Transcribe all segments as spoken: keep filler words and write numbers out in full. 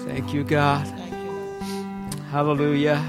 Thank you, God. Hallelujah.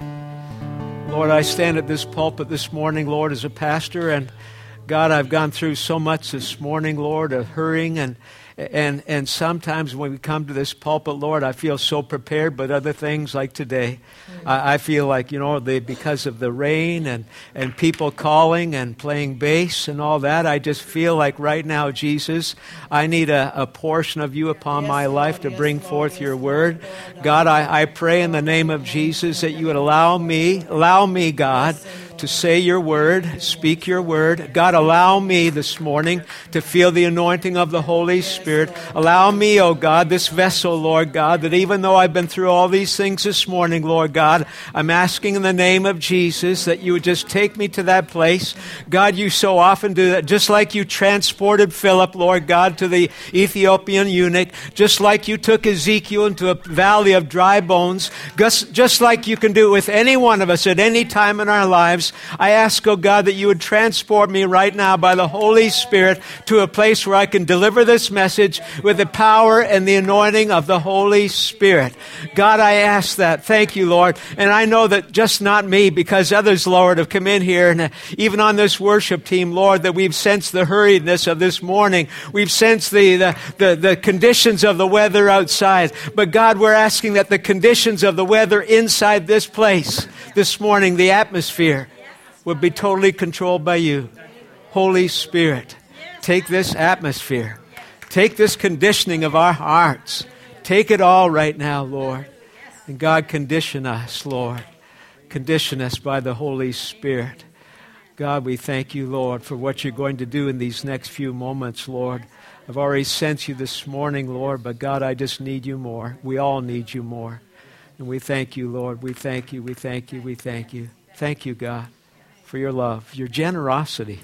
Lord, I stand at this pulpit this morning, Lord, as a pastor, and God, I've gone through so much this morning, Lord, of hurrying, and and and sometimes when we come to this pulpit, Lord, I feel so prepared, but other things like today, I, I feel like, you know, they, because of the rain and, and people calling and playing bass and all that, I just feel like right now, Jesus, I need a, a portion of you upon yes, my life Lord, to bring yes, forth Lord, your yes, word. Lord, God, I, I pray in the name of Jesus that you would allow me, allow me, God, to say your word, speak your word. God, allow me this morning to feel the anointing of the Holy Spirit. Allow me, oh God, this vessel, Lord God, that even though I've been through all these things this morning, Lord God, I'm asking in the name of Jesus that you would just take me to that place. God, you so often do that, just like you transported Philip, Lord God, to the Ethiopian eunuch, just like you took Ezekiel into a valley of dry bones, just, just like you can do it with any one of us at any time in our lives. I ask, oh God, that you would transport me right now by the Holy Spirit to a place where I can deliver this message with the power and the anointing of the Holy Spirit. God, I ask that. Thank you, Lord. And I know that just not me, because others, Lord, have come in here, and even on this worship team, Lord, that we've sensed the hurriedness of this morning. We've sensed the, the, the, the conditions of the weather outside. But God, we're asking that the conditions of the weather inside this place this morning, the atmosphere, would be totally controlled by you. Holy Spirit, take this atmosphere. Take this conditioning of our hearts. Take it all right now, Lord. And God, condition us, Lord. Condition us by the Holy Spirit. God, we thank you, Lord, for what you're going to do in these next few moments, Lord. I've already sensed you this morning, Lord, but God, I just need you more. We all need you more. And we thank you, Lord. We thank you, we thank you, we thank you. Thank you, God, for your love, your generosity.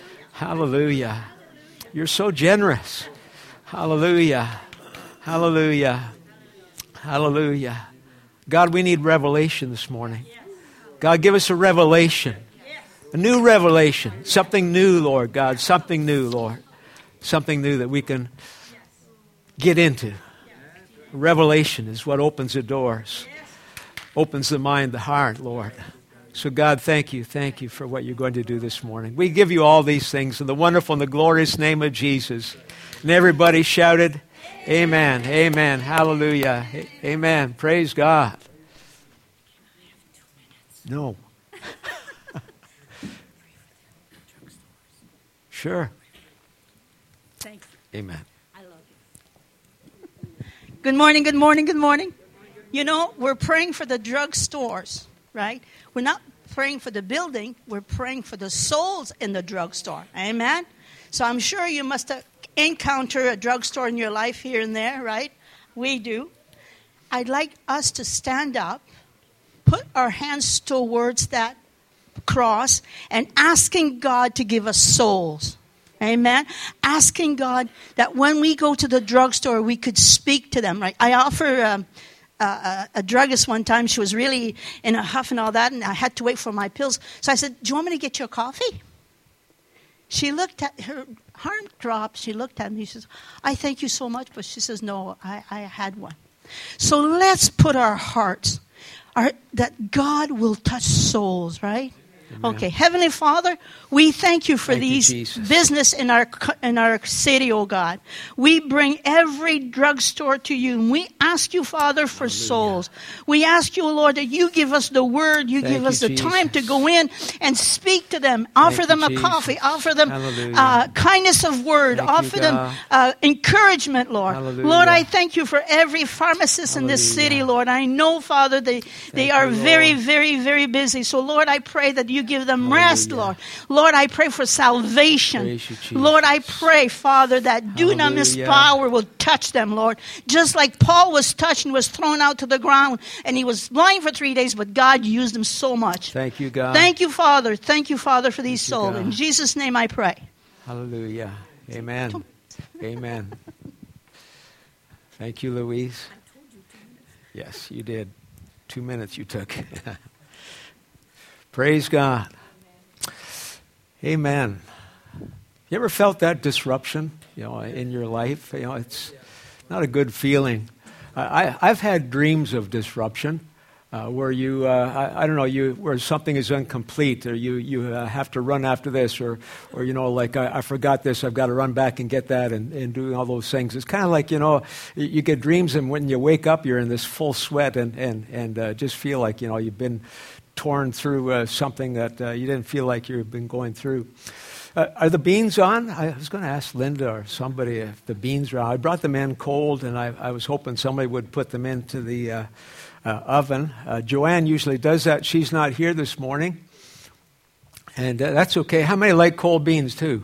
Hallelujah. You're so generous. Hallelujah. Hallelujah. Hallelujah. God, we need revelation this morning. God, give us a revelation. A new revelation. Something new, Lord God. Something new, Lord. Something new that we can get into. Revelation is what opens the doors. Opens the mind, the heart, Lord. So God, thank you, thank you for what you're going to do this morning. We give you all these things in the wonderful and the glorious name of Jesus. And everybody shouted, amen, amen, hallelujah, amen, praise God. No. Sure. Thank you. Amen. I love you. Good morning, good morning, good morning. You know, we're praying for the drugstores, right? We're not praying for the building. We're praying for the souls in the drugstore. Amen? So I'm sure you must have encountered a drugstore in your life here and there, right? We do. I'd like us to stand up, put our hands towards that cross, and asking God to give us souls. Amen? Asking God that when we go to the drugstore, we could speak to them, right? I offer... Um, Uh, a, a druggist one time, she was really in a huff and all that, and I had to wait for my pills. So I said, do you want me to get you a coffee? She looked at, her heart dropped, she looked at me, she says, I thank you so much, but she says, no, I, I had one. So let's put our hearts, our, that God will touch souls, right? Amen. Okay, Heavenly Father, we thank you for thank these you, business in our in our city, oh God. We bring every drugstore to you, and we ask you, Father, for Hallelujah. Souls. We ask you, Lord, that you give us the word, you thank give us you, the Jesus. time to go in and speak to them, offer thank them you, a Jesus. coffee, offer them uh, kindness of word, thank offer you, them uh, encouragement, Lord. Hallelujah. Lord, I thank you for every pharmacist Hallelujah. in this city, Lord. I know, Father, they, they are you, very, very, very busy. So, Lord, I pray that you give them Hallelujah. rest, Lord. Lord, I pray for salvation. You, Lord, I pray, Father, that dunamis Hallelujah. power will touch them, Lord. Just like Paul was touched and was thrown out to the ground, and he was blind for three days, but God used him so much. Thank you, God. Thank you, Father. Thank you, Father, for these Thank you, souls. God. In Jesus' name I pray. Hallelujah. Amen. Amen. Thank you, Louise. Yes, you did. Two minutes you took. Praise God. Amen. You ever felt that disruption, you know, in your life? You know, it's not a good feeling. I, I've had dreams of disruption. Uh, where you, uh, I, I don't know, you where something is incomplete, or you you uh, have to run after this, or or you know, like I, I forgot this, I've got to run back and get that, and, and doing all those things. It's kind of like, you know, you get dreams, and when you wake up, you're in this full sweat, and and and uh, just feel like, you know, you've been torn through uh, something that uh, you didn't feel like you've been going through. Uh, are the beans on? I was going to ask Linda or somebody if the beans are on. I brought them in cold, and I, I was hoping somebody would put them into the Uh, Uh, oven. Uh, Joanne usually does that. She's not here this morning. And uh, that's okay. How many like cold beans too?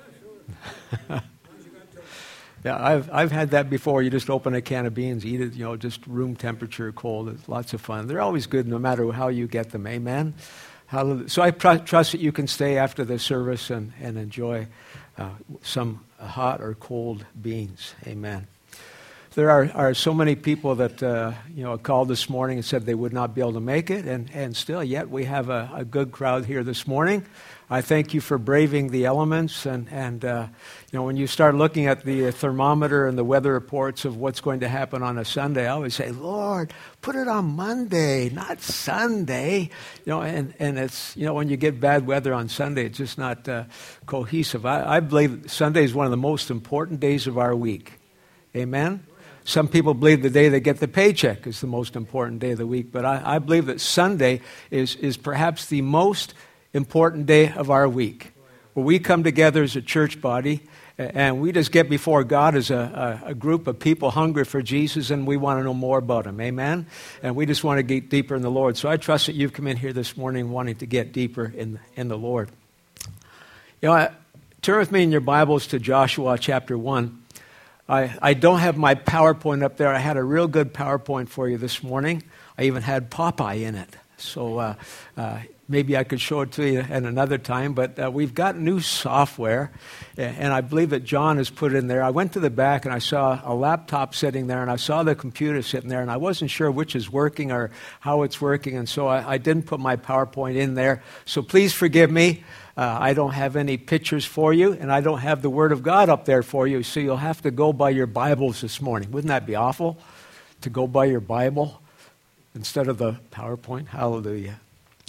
Yeah, I've I've had that before. You just open a can of beans, eat it, you know, just room temperature cold. It's lots of fun. They're always good no matter how you get them. Amen? Hallelujah. So I pr- trust that you can stay after the service and, and enjoy uh, some hot or cold beans. Amen. There are, are so many people that, uh, you know, called this morning and said they would not be able to make it, and, and still yet we have a, a good crowd here this morning. I thank you for braving the elements, and, and uh, you know, when you start looking at the thermometer and the weather reports of what's going to happen on a Sunday, I always say, Lord, put it on Monday, not Sunday. You know, and, and it's, you know, when you get bad weather on Sunday, it's just not uh, cohesive. I, I believe Sunday is one of the most important days of our week. Amen? Some people believe the day they get the paycheck is the most important day of the week, but I, I believe that Sunday is, is perhaps the most important day of our week, where we come together as a church body and we just get before God as a, a, a group of people hungry for Jesus, and we want to know more about Him. Amen? And we just want to get deeper in the Lord. So I trust that you've come in here this morning wanting to get deeper in, in the Lord. You know, I, turn with me in your Bibles to Joshua chapter one. I, I don't have my PowerPoint up there. I had a real good PowerPoint for you this morning. I even had Popeye in it. So uh, uh, maybe I could show it to you at another time. But uh, we've got new software, and I believe that John has put it in there. I went to the back, and I saw a laptop sitting there, and I saw the computer sitting there, and I wasn't sure which is working or how it's working, and so I, I didn't put my PowerPoint in there. So please forgive me. Uh, I don't have any pictures for you, and I don't have the Word of God up there for you, so you'll have to go by your Bibles this morning. Wouldn't that be awful, to go by your Bible instead of the PowerPoint? Hallelujah.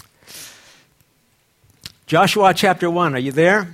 Joshua chapter one, are you there?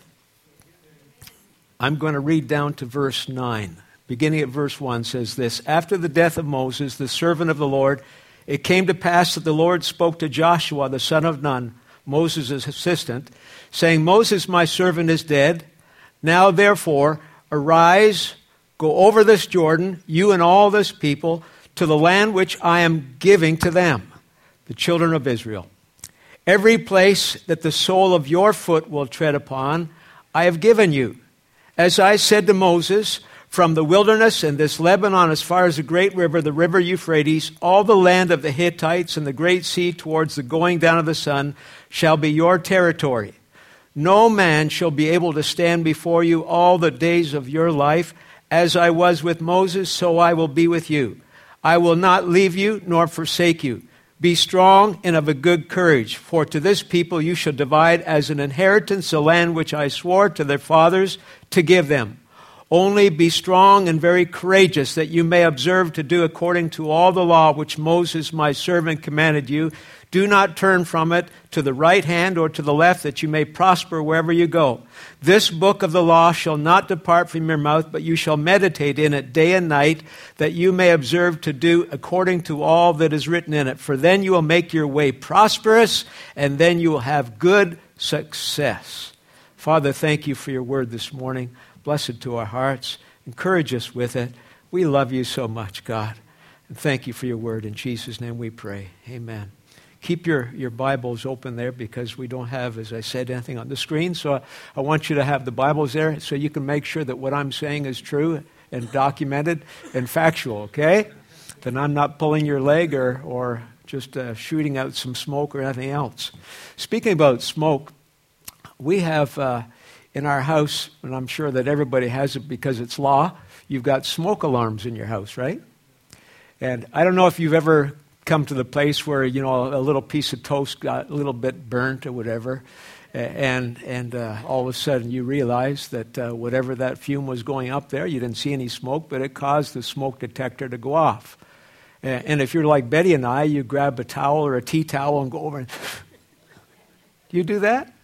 I'm going to read down to verse nine. Beginning at verse one says this: After the death of Moses, the servant of the Lord, it came to pass that the Lord spoke to Joshua, the son of Nun, Moses' assistant, saying, Moses, my servant, is dead. Now, therefore, arise, go over this Jordan, you and all this people, to the land which I am giving to them, the children of Israel. Every place that the sole of your foot will tread upon, I have given you. As I said to Moses, from the wilderness and this Lebanon as far as the great river, the river Euphrates, all the land of the Hittites and the great sea towards the going down of the sun shall be your territory. No man shall be able to stand before you all the days of your life. As I was with Moses, so I will be with you. I will not leave you nor forsake you. Be strong and of a good courage, for to this people you shall divide as an inheritance the land which I swore to their fathers to give them. Only be strong and very courageous, that you may observe to do according to all the law which Moses my servant commanded you. Do not turn from it to the right hand or to the left, that you may prosper wherever you go. This book of the law shall not depart from your mouth, but you shall meditate in it day and night, that you may observe to do according to all that is written in it. For then you will make your way prosperous, and then you will have good success. Father, thank you for your word this morning. Bless it to our hearts. Encourage us with it. We love you so much, God. And thank you for your word. In Jesus' name we pray. Amen. Keep your, your Bibles open there, because we don't have, as I said, anything on the screen. So I, I want you to have the Bibles there so you can make sure that what I'm saying is true and documented and factual, okay? That I'm not pulling your leg or, or just uh, shooting out some smoke or anything else. Speaking about smoke, we have... Uh, In our house, and I'm sure that everybody has it because it's law, you've got smoke alarms in your house, right? And I don't know if you've ever come to the place where, you know, a little piece of toast got a little bit burnt or whatever, And and uh, all of a sudden you realize that uh, whatever that fume was going up there, you didn't see any smoke, but it caused the smoke detector to go off. And, and if you're like Betty and I, you grab a towel or a tea towel and go over and... Do you do that?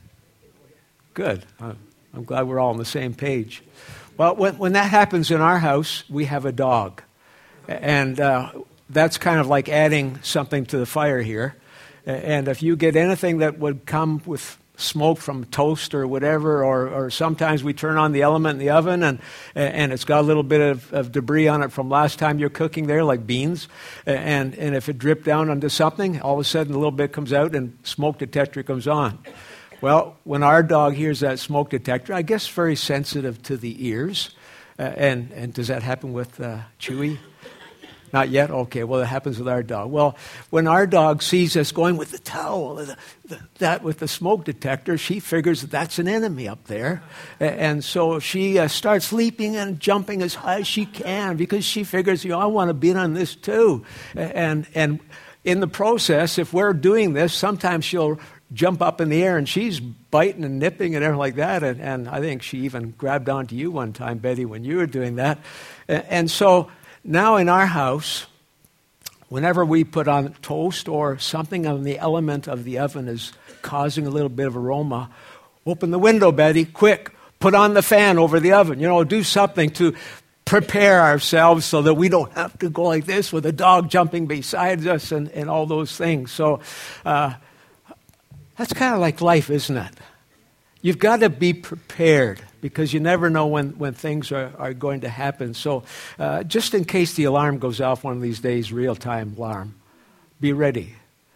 Good. I'm glad we're all on the same page. Well, when, when that happens in our house, we have a dog. And uh, that's kind of like adding something to the fire here. And if you get anything that would come with smoke from toast or whatever, or, or sometimes we turn on the element in the oven and and it's got a little bit of, of debris on it from last time you're cooking there, like beans, and, and if it dripped down onto something, all of a sudden a little bit comes out and smoke detector comes on. Well, when our dog hears that smoke detector, I guess very sensitive to the ears, uh, and, and does that happen with uh, Chewy? Not yet? Okay, well, it happens with our dog. Well, when our dog sees us going with the towel, the, the, that with the smoke detector, she figures that that's an enemy up there. And so she uh, starts leaping and jumping as high as she can because she figures, you know, I want to be on this too. And, and in the process, if we're doing this, sometimes she'll jump up in the air and she's biting and nipping and everything like that. And, and I think she even grabbed onto you one time, Betty, when you were doing that. And, and so... Now in our house, whenever we put on toast or something on the element of the oven is causing a little bit of aroma, open the window, Betty, quick, put on the fan over the oven. You know, do something to prepare ourselves so that we don't have to go like this with a dog jumping beside us and, and all those things. So uh, that's kind of like life, isn't it? You've got to be prepared because you never know when, when things are, are going to happen. So uh, just in case the alarm goes off one of these days, real-time alarm, be ready.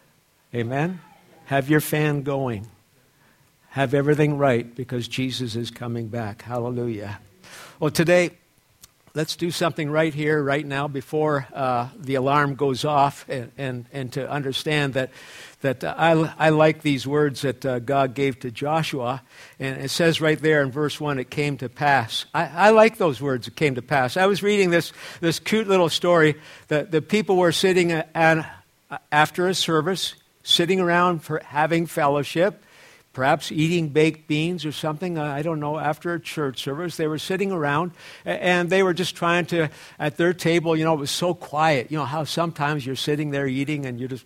Amen? Have your fan going. Have everything right because Jesus is coming back. Hallelujah. Well, today, let's do something right here, right now, before uh, the alarm goes off, and, and, and to understand that that uh, I, I like these words that uh, God gave to Joshua. And it says right there in verse one, it came to pass. I, I like those words, it came to pass. I was reading this this cute little story that the people were sitting at, at, after a service, sitting around for having fellowship, perhaps eating baked beans or something, I don't know, after a church service. They were sitting around, and they were just trying to, at their table, you know, it was so quiet. You know how sometimes you're sitting there eating and you just...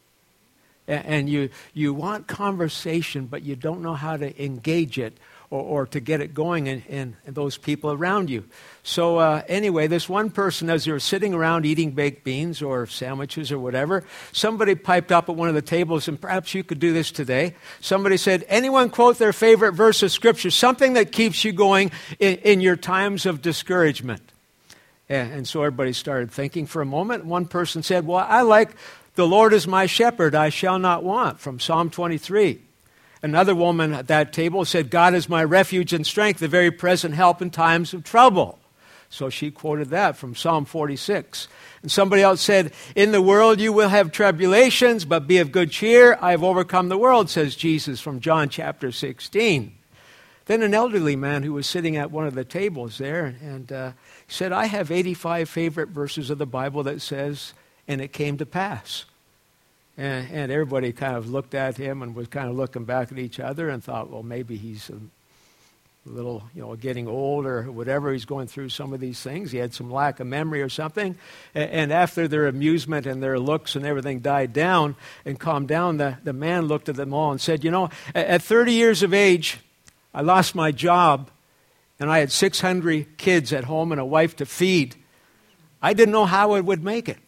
And you, you want conversation, but you don't know how to engage it or, or to get it going in, in, in those people around you. So uh, anyway, this one person, as they were sitting around eating baked beans or sandwiches or whatever, somebody piped up at one of the tables, and perhaps you could do this today. Somebody said, anyone quote their favorite verse of Scripture, something that keeps you going in, in your times of discouragement. And, and so everybody started thinking for a moment. One person said, well, I like... The Lord is my shepherd, I shall not want, from Psalm twenty-three. Another woman at that table said, God is my refuge and strength, the very present help in times of trouble. So she quoted that from Psalm forty-six. And somebody else said, in the world you will have tribulations, but be of good cheer. I have overcome the world, says Jesus, from John chapter sixteen. Then an elderly man who was sitting at one of the tables there and uh, said, I have eighty-five favorite verses of the Bible that says, and it came to pass. And, and everybody kind of looked at him and was kind of looking back at each other and thought, well, maybe he's a little, you know, getting old or whatever. He's going through some of these things. He had some lack of memory or something. And, and after their amusement and their looks and everything died down and calmed down, the, the man looked at them all and said, you know, at, at thirty years of age, I lost my job and I had six hundred kids at home and a wife to feed. I didn't know how I would make it.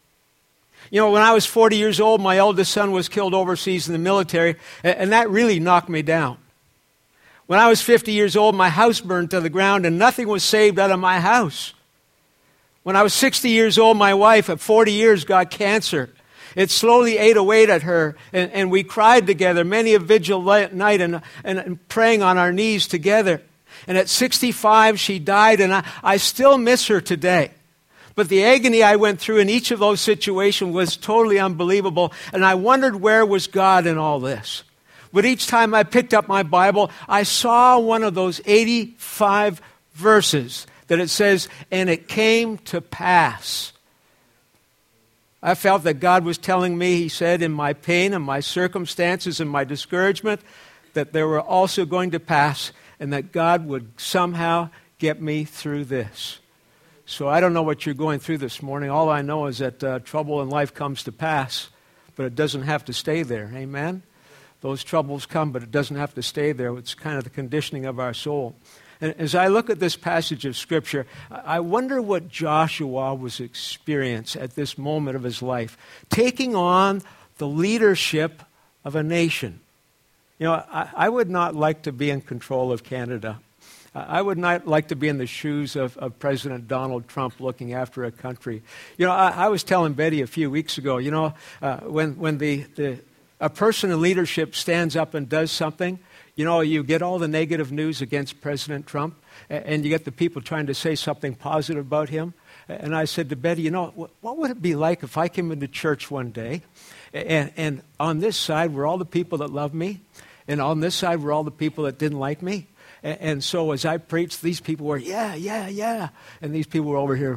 You know, when I was forty years old, my eldest son was killed overseas in the military, and that really knocked me down. When I was fifty years old, my house burned to the ground, and nothing was saved out of my house. When I was sixty years old, my wife, at forty years, got cancer. It slowly ate away at her, and, and we cried together, many a vigil night, and, and, and praying on our knees together. And at sixty-five, she died, and I, I still miss her today. But the agony I went through in each of those situations was totally unbelievable, and I wondered where was God in all this. But each time I picked up my Bible, I saw one of those eighty-five verses that it says, and it came to pass. I felt that God was telling me, he said, in my pain and my circumstances and my discouragement, that they were also going to pass, and that God would somehow get me through this. So I don't know what you're going through this morning. All I know is that uh, trouble in life comes to pass, but it doesn't have to stay there. Amen? Those troubles come, but it doesn't have to stay there. It's kind of the conditioning of our soul. And as I look at this passage of Scripture, I wonder what Joshua was experiencing at this moment of his life, taking on the leadership of a nation. You know, I, I would not like to be in control of Canada. I would not like to be in the shoes of, of President Donald Trump looking after a country. You know, I, I was telling Betty a few weeks ago, you know, uh, when, when the, the a person in leadership stands up and does something, you know, you get all the negative news against President Trump, and you get the people trying to say something positive about him. And I said to Betty, you know, what would it be like if I came into church one day, and, and on this side were all the people that love me, and on this side were all the people that didn't like me. And, and so as I preached, these people were, yeah, yeah, yeah. And these people were over here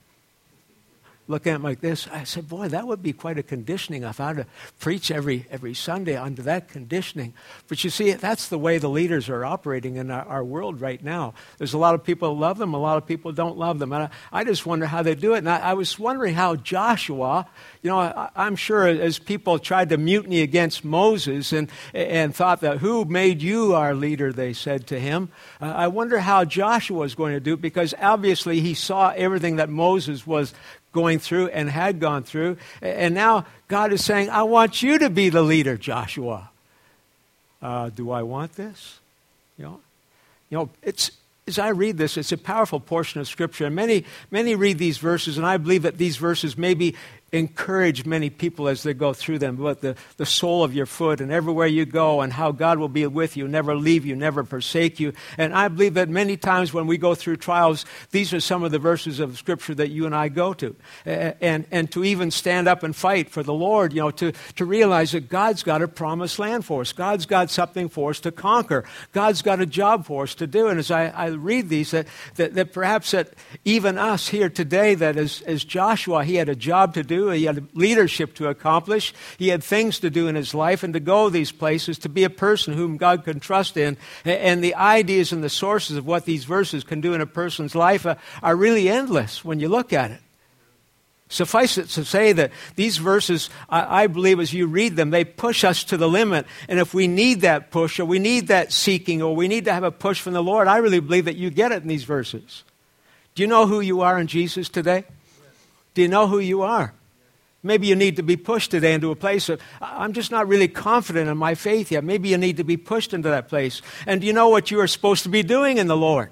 looking at me like this. I said, boy, that would be quite a conditioning if I had to preach every every Sunday under that conditioning. But you see, that's the way the leaders are operating in our, our world right now. There's a lot of people who love them, a lot of people don't love them. And I, I just wonder how they do it. And I, I was wondering how Joshua, you know, I, I'm sure as people tried to mutiny against Moses and, and thought that, who made you our leader, they said to him. Uh, I wonder how Joshua was going to do it, because obviously he saw everything that Moses was going through and had gone through. And now God is saying, I want you to be the leader, Joshua. Uh, do I want this? You know, you know, it's, as I read this, it's a powerful portion of Scripture. And many, many read these verses, and I believe that these verses maybe encourage many people as they go through them about the, the sole of your foot and everywhere you go, and how God will be with you, never leave you, never forsake you. And I believe that many times when we go through trials, these are some of the verses of Scripture that you and I go to. And, and to even stand up and fight for the Lord, you know, to, to realize that God's got a promised land for us. God's got something for us to conquer. God's got a job for us to do. And as I, I read these, that, that, that perhaps that even us here today, that as, as Joshua, he had a job to do. He had leadership to accomplish. He had things to do in his life, and to go these places, to be a person whom God can trust in. And the ideas and the sources of what these verses can do in a person's life are, are really endless when you look at it. Suffice it to say that these verses, I, I believe as you read them, they push us to the limit. And if we need that push, or we need that seeking, or we need to have a push from the Lord, I really believe that you get it in these verses. Do you know who you are in Jesus today? Do you know who you are? Maybe you need to be pushed today into a place of, I'm just not really confident in my faith yet. Maybe you need to be pushed into that place. And do you know what you are supposed to be doing in the Lord?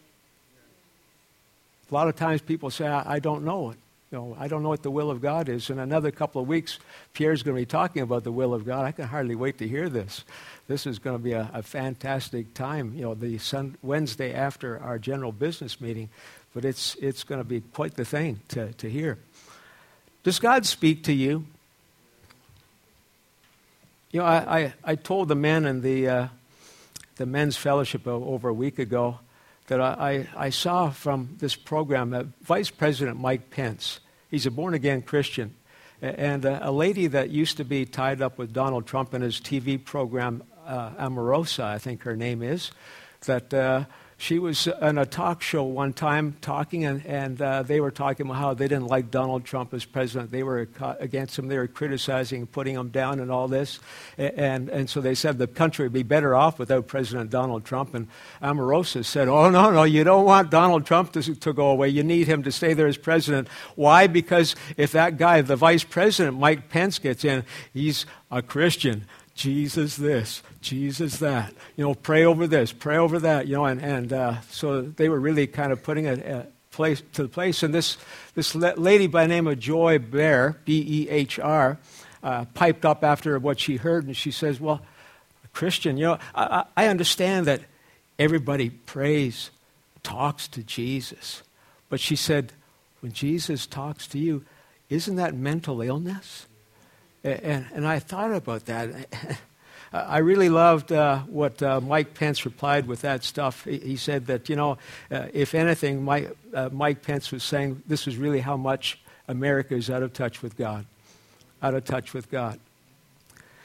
A lot of times people say, I, I don't know it. You know, I don't know what the will of God is. In another couple of weeks, Pierre's going to be talking about the will of God. I can hardly wait to hear this. This is going to be a, a fantastic time, you know, the sun, Wednesday after our general business meeting. But it's it's going to be quite the thing to, to hear. Does God speak to you? You know, I, I, I told the men in the uh, the men's fellowship over a week ago that I, I, I saw from this program that Vice President Mike Pence, he's a born-again Christian, and a, a lady that used to be tied up with Donald Trump in his T V program, uh, Omarosa, I think her name is, that uh, she was on a talk show one time talking, and, and uh, they were talking about how they didn't like Donald Trump as president. They were against him. They were criticizing and putting him down and all this. And, and so they said the country would be better off without President Donald Trump. And Omarosa said, oh, no, no, you don't want Donald Trump to, to go away. You need him to stay there as president. Why? Because if that guy, the vice president, Mike Pence, gets in, he's a Christian. Jesus this, Jesus that, you know, pray over this, pray over that, you know, and, and uh, so they were really kind of putting it uh, place to the place. And this this lady by the name of Joy Behar, B E H R, uh, piped up after what she heard, and she says, well, Christian, you know, I, I understand that everybody prays, talks to Jesus, but she said, when Jesus talks to you, isn't that mental illness? And, and I thought about that. I really loved uh, what uh, Mike Pence replied with that stuff. He, he said that, you know, uh, if anything, Mike, uh, Mike Pence was saying this is really how much America is out of touch with God. Out of touch with God.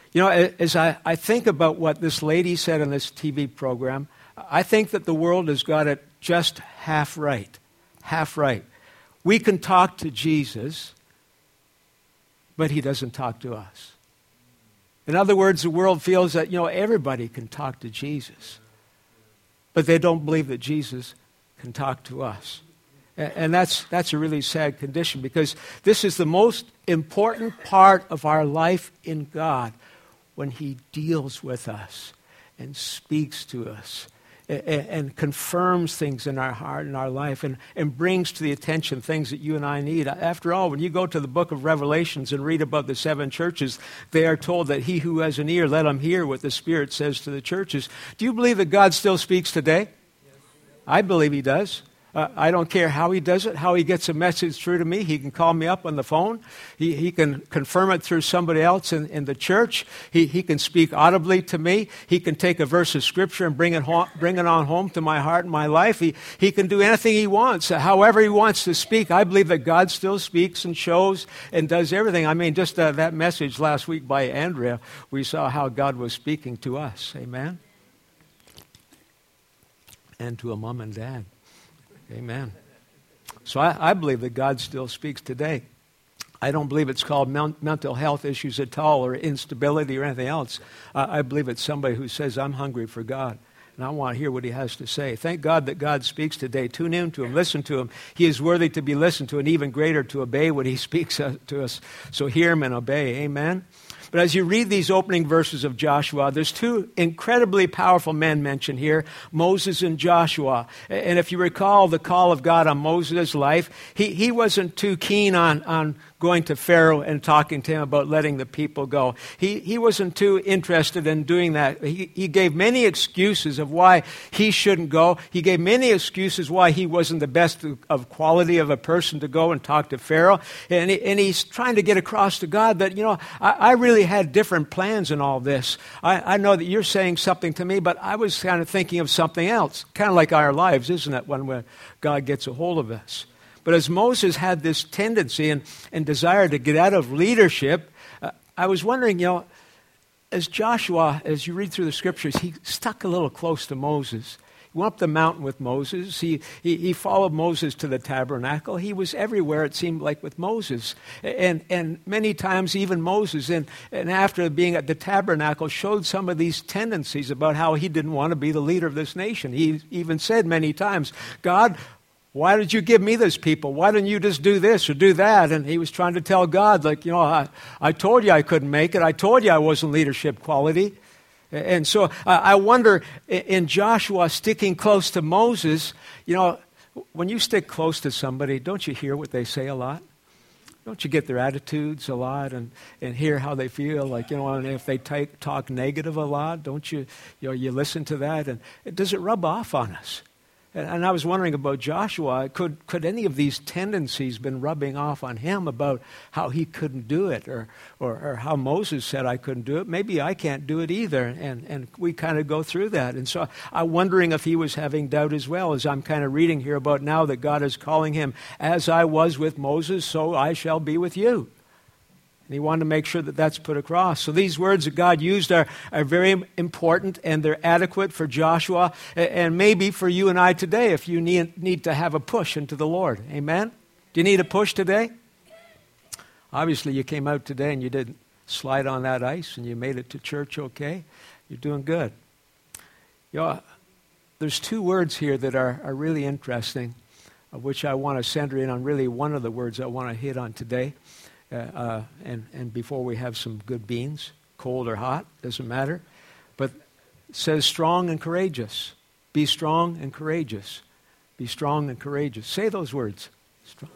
You know, as I, I think about what this lady said in this T V program, I think that the world has got it just half right. Half right. We can talk to Jesus, but he doesn't talk to us. In other words, the world feels that, you know, everybody can talk to Jesus, but they don't believe that Jesus can talk to us. And that's that's a really sad condition, because this is the most important part of our life in God, when he deals with us and speaks to us and, and confirms things in our heart and our life, and, and brings to the attention things that you and I need. After all, when you go to the book of Revelations and read about the seven churches, they are told that he who has an ear, let him hear what the Spirit says to the churches. Do you believe that God still speaks today? I believe he does. Uh, I don't care how he does it, how he gets a message through to me. He can call me up on the phone. He, he can confirm it through somebody else in, in the church. He, he can speak audibly to me. He can take a verse of Scripture and bring it, home, bring it on home to my heart and my life. He, he can do anything he wants, however he wants to speak. I believe that God still speaks and shows and does everything. I mean, just uh, that message last week by Andrea, we saw how God was speaking to us. Amen? And to a mom and dad. Amen. So I, I believe that God still speaks today. I don't believe it's called men- mental health issues at all, or instability or anything else. Uh, I believe it's somebody who says, I'm hungry for God, and I want to hear what he has to say. Thank God that God speaks today. Tune in to him. Listen to him. He is worthy to be listened to, and even greater to obey what he speaks uh, to us. So hear him and obey. Amen. But as you read these opening verses of Joshua, there's two incredibly powerful men mentioned here, Moses and Joshua. And if you recall the call of God on Moses' life, he, he wasn't too keen on, on going to Pharaoh and talking to him about letting the people go. He, he wasn't too interested in doing that. He, he gave many excuses of why he shouldn't go. He gave many excuses why he wasn't the best of quality of a person to go and talk to Pharaoh. And, he, and he's trying to get across to God that, you know, I, I really had different plans in all this. I, I know that you're saying something to me, but I was kind of thinking of something else. Kind of like our lives, isn't it, when we're, God gets a hold of us. But as Moses had this tendency and, and desire to get out of leadership, uh, I was wondering, you know, as Joshua, as you read through the scriptures, he stuck a little close to Moses. He went up the mountain with Moses. He, he, he followed Moses to the tabernacle. He was everywhere, it seemed like, with Moses. And, and many times even Moses, and, and after being at the tabernacle, showed some of these tendencies about how he didn't want to be the leader of this nation. He even said many times, God, why did you give me this people? Why didn't you just do this or do that? And he was trying to tell God, like, you know, I, I told you I couldn't make it. I told you I wasn't leadership quality. And so uh, I wonder, in Joshua sticking close to Moses, you know, when you stick close to somebody, don't you hear what they say a lot? Don't you get their attitudes a lot and, and hear how they feel? Like, you know, and if they take, talk negative a lot, don't you, you know, you listen to that? And it, does it rub off on us? And I was wondering about Joshua, could could any of these tendencies been rubbing off on him about how he couldn't do it, or, or, or how Moses said I couldn't do it? Maybe I can't do it either. And, and we kind of go through that. And so I'm wondering if he was having doubt as well, as I'm kind of reading here about now that God is calling him, as I was with Moses, so I shall be with you. And he wanted to make sure that that's put across. So these words that God used are, are very important, and they're adequate for Joshua, and maybe for you and I today if you need, need to have a push into the Lord. Amen? Do you need a push today? Obviously, you came out today and you didn't slide on that ice and you made it to church okay. You're doing good. You know, there's two words here that are, are really interesting, of which I want to center in on really one of the words I want to hit on today. Uh, uh, and, and before we have some good beans, cold or hot, doesn't matter. But it says strong and courageous. Be strong and courageous. Be strong and courageous. Say those words. Strong.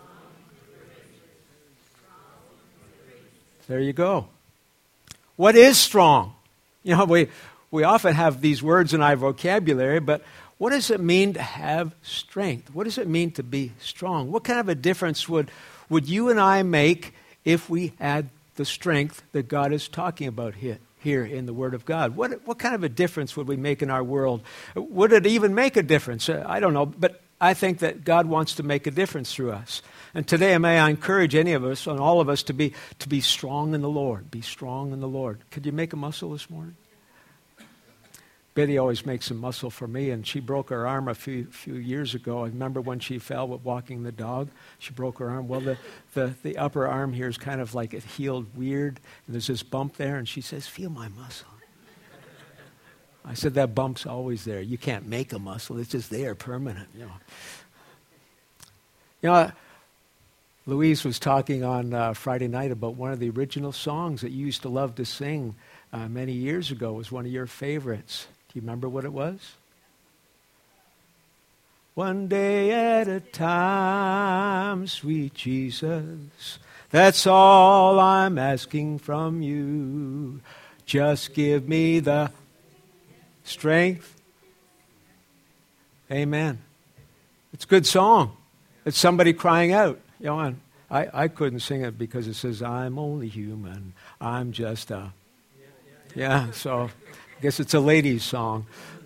There you go. What is strong? You know, we, we often have these words in our vocabulary, but what does it mean to have strength? What does it mean to be strong? What kind of a difference would, would you and I make if we had the strength that God is talking about here, here in the Word of God? What, what kind of a difference would we make in our world? Would it even make a difference? I don't know. But I think that God wants to make a difference through us. And today, may I encourage any of us and all of us to be to be strong in the Lord. Be strong in the Lord. Could you make a muscle this morning? Betty always makes a muscle for me, and she broke her arm a few few years ago. I remember when she fell with walking the dog. She broke her arm. Well, the, the, the upper arm here is kind of like it healed weird, and there's this bump there, and she says, feel my muscle. I said, that bump's always there. You can't make a muscle. It's just there, permanent. You know, you know Louise was talking on uh, Friday night about one of the original songs that you used to love to sing uh, many years ago. It was one of your favorites. Do you remember what it was? One day at a time, sweet Jesus, that's all I'm asking from you. Just give me the strength. Amen. It's a good song. It's somebody crying out. You know, and I, I couldn't sing it because it says, I'm only human. I'm just a... Yeah, so I guess it's a ladies' song.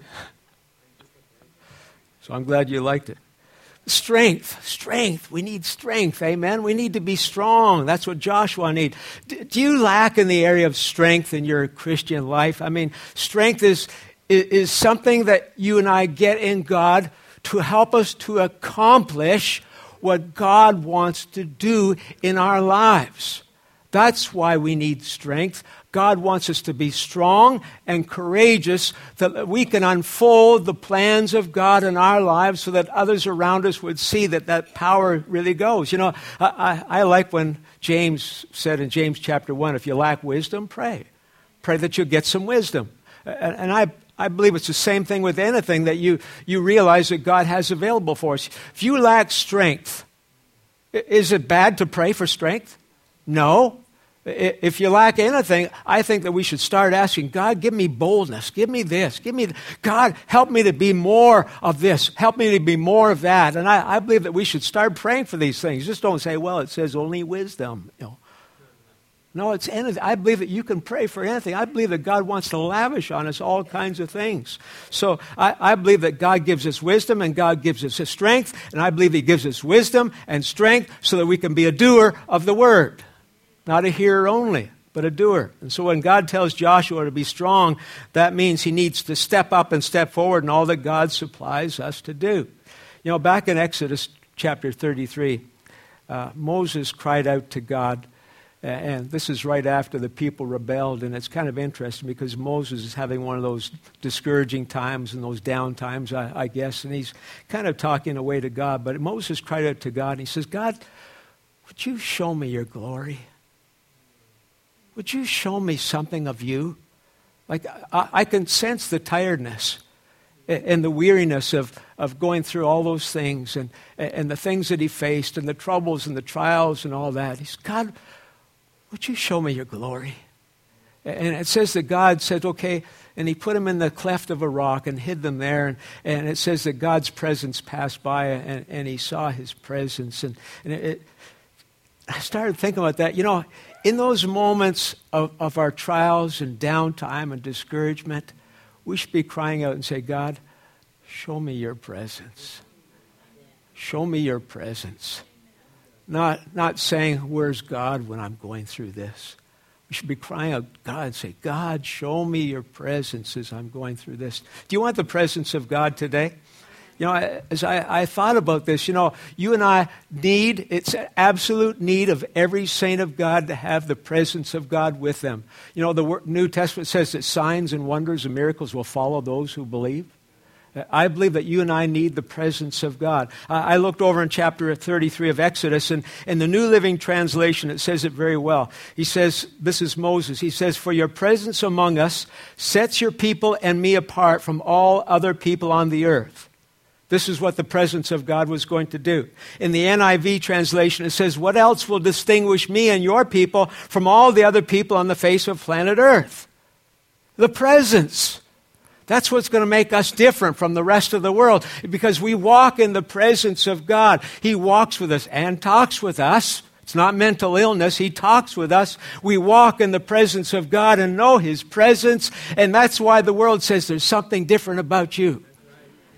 So I'm glad you liked it. Strength, strength. We need strength, amen? We need to be strong. That's what Joshua needs. D- do you lack in the area of strength in your Christian life? I mean, strength is, is, is something that you and I get in God to help us to accomplish what God wants to do in our lives. That's why we need strength. God wants us to be strong and courageous so that we can unfold the plans of God in our lives so that others around us would see that that power really goes. You know, I, I, I like when James said in James chapter one, if you lack wisdom, pray. Pray that you'll get some wisdom. And, and I, I believe it's the same thing with anything that you, you realize that God has available for us. If you lack strength, is it bad to pray for strength? No. If you lack anything, I think that we should start asking, God, give me boldness. Give me this. Give me, God, help me to be more of this. Help me to be more of that. And I, I believe that we should start praying for these things. Just don't say, well, it says only wisdom. You know. No, it's anything. I believe that you can pray for anything. I believe that God wants to lavish on us all kinds of things. So I, I believe that God gives us wisdom and God gives us his strength. And I believe he gives us wisdom and strength so that we can be a doer of the word. Not a hearer only, but a doer. And so when God tells Joshua to be strong, that means he needs to step up and step forward in all that God supplies us to do. You know, back in Exodus chapter thirty-three, uh, Moses cried out to God, and this is right after the people rebelled, and it's kind of interesting because Moses is having one of those discouraging times and those down times, I, I guess, and he's kind of talking away to God. But Moses cried out to God, and he says, God, would you show me your glory? Would you show me something of you? Like, I, I can sense the tiredness and the weariness of, of going through all those things and, and the things that he faced and the troubles and the trials and all that. He said, God, would you show me your glory? And it says that God said, okay, and he put them in the cleft of a rock and hid them there. And, and it says that God's presence passed by and, and he saw his presence. And, and it, it, I started thinking about that. You know, in those moments of, of our trials and downtime and discouragement, we should be crying out and say, God, show me your presence. Show me your presence. Not, not saying, where's God when I'm going through this? We should be crying out, God, say, God, show me your presence as I'm going through this. Do you want the presence of God today? You know, as I, I thought about this, you know, you and I need, it's an absolute need of every saint of God to have the presence of God with them. You know, the New Testament says that signs and wonders and miracles will follow those who believe. I believe that you and I need the presence of God. I looked over in chapter thirty-three of Exodus, and in the New Living Translation, it says it very well. He says, this is Moses, he says, for your presence among us sets your people and me apart from all other people on the earth. This is what the presence of God was going to do. In the N I V translation, it says, what else will distinguish me and your people from all the other people on the face of planet Earth? The presence. That's what's going to make us different from the rest of the world, because we walk in the presence of God. He walks with us and talks with us. It's not mental illness. He talks with us. We walk in the presence of God and know his presence, and that's why the world says there's something different about you.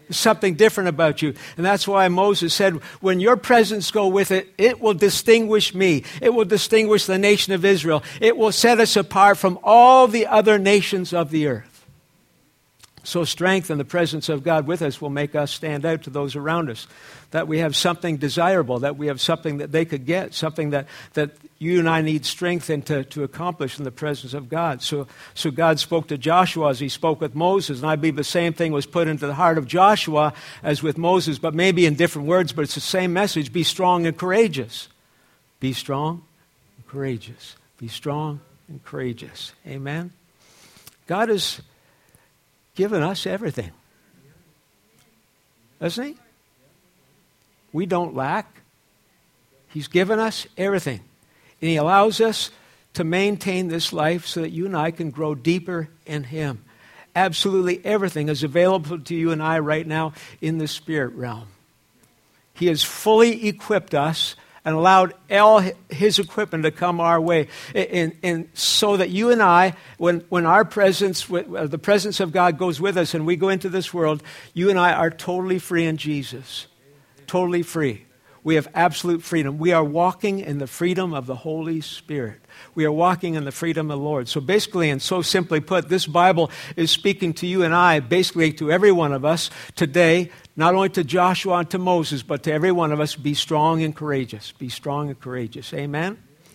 There's something different about you. And that's why Moses said, when your presence go with it, it will distinguish me. It will distinguish the nation of Israel. It will set us apart from all the other nations of the earth. So strength and the presence of God with us will make us stand out to those around us. That we have something desirable, that we have something that they could get, something that, that you and I need strength in to, to accomplish in the presence of God. So, so God spoke to Joshua as he spoke with Moses, and I believe the same thing was put into the heart of Joshua as with Moses, but maybe in different words, but it's the same message. Be strong and courageous. Be strong and courageous. Be strong and courageous. Amen? God is given us everything. Doesn't he? We don't lack. He's given us everything. And he allows us to maintain this life so that you and I can grow deeper in him. Absolutely everything is available to you and I right now in the spirit realm. He has fully equipped us and allowed all his equipment to come our way. And, and so that you and I, when, when our presence, the presence of God goes with us and we go into this world, you and I are totally free in Jesus. Totally free. We have absolute freedom. We are walking in the freedom of the Holy Spirit. We are walking in the freedom of the Lord. So basically, and so simply put, this Bible is speaking to you and I, basically to every one of us today, not only to Joshua and to Moses, but to every one of us, be strong and courageous. Be strong and courageous. Amen?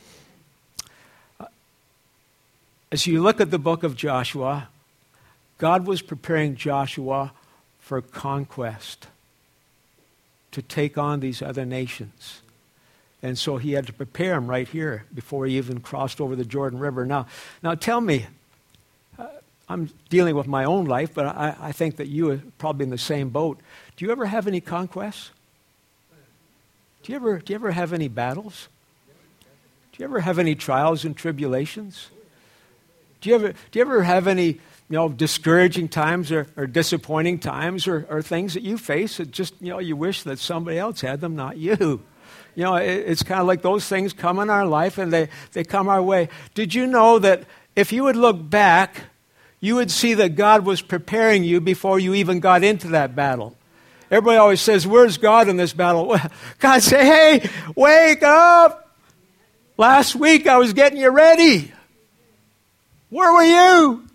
As you look at the book of Joshua, God was preparing Joshua for conquest, to take on these other nations. And so he had to prepare him right here before he even crossed over the Jordan River. Now, now tell me, uh, I'm dealing with my own life, but I, I think that you are probably in the same boat. Do you ever have any conquests? Do you ever, do you ever have any battles? Do you ever have any trials and tribulations? Do you ever, do you ever have any you know, discouraging times or, or disappointing times or, or things that you face that just, you know, you wish that somebody else had them, not you. You know, it, it's kind of like those things come in our life and they, they come our way. Did you know that if you would look back, you would see that God was preparing you before you even got into that battle? Everybody always says, where's God in this battle? Well, God say, hey, wake up. Last week I was getting you ready. Where were you?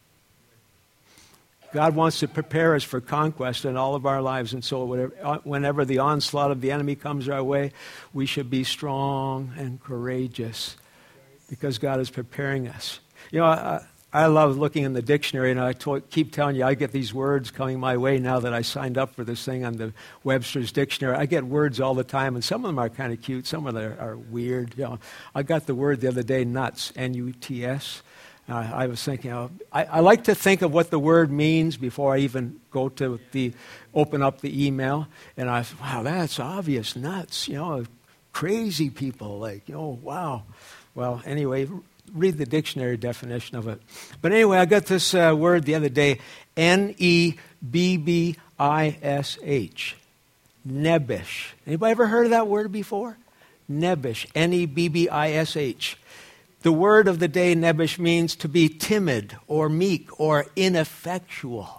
God wants to prepare us for conquest in all of our lives. And so whatever, whenever the onslaught of the enemy comes our way, we should be strong and courageous because God is preparing us. You know, I, I love looking in the dictionary, and I to- keep telling you, I get these words coming my way now that I signed up for this thing on the Webster's Dictionary. I get words all the time, and some of them are kind of cute. Some of them are, are weird. You know, I got the word the other day, nuts, N U T S. Uh, I was thinking, uh, I, I like to think of what the word means before I even go to the, open up the email. And I thought, wow, that's obvious, nuts, you know, crazy people, like, you know, wow. Well, anyway, read the dictionary definition of it. But anyway, I got this uh, word the other day, N E B B I S H, nebbish. Anybody ever heard of that word before? Nebbish, N E B B I S H. The word of the day, nebbish, means to be timid or meek or ineffectual.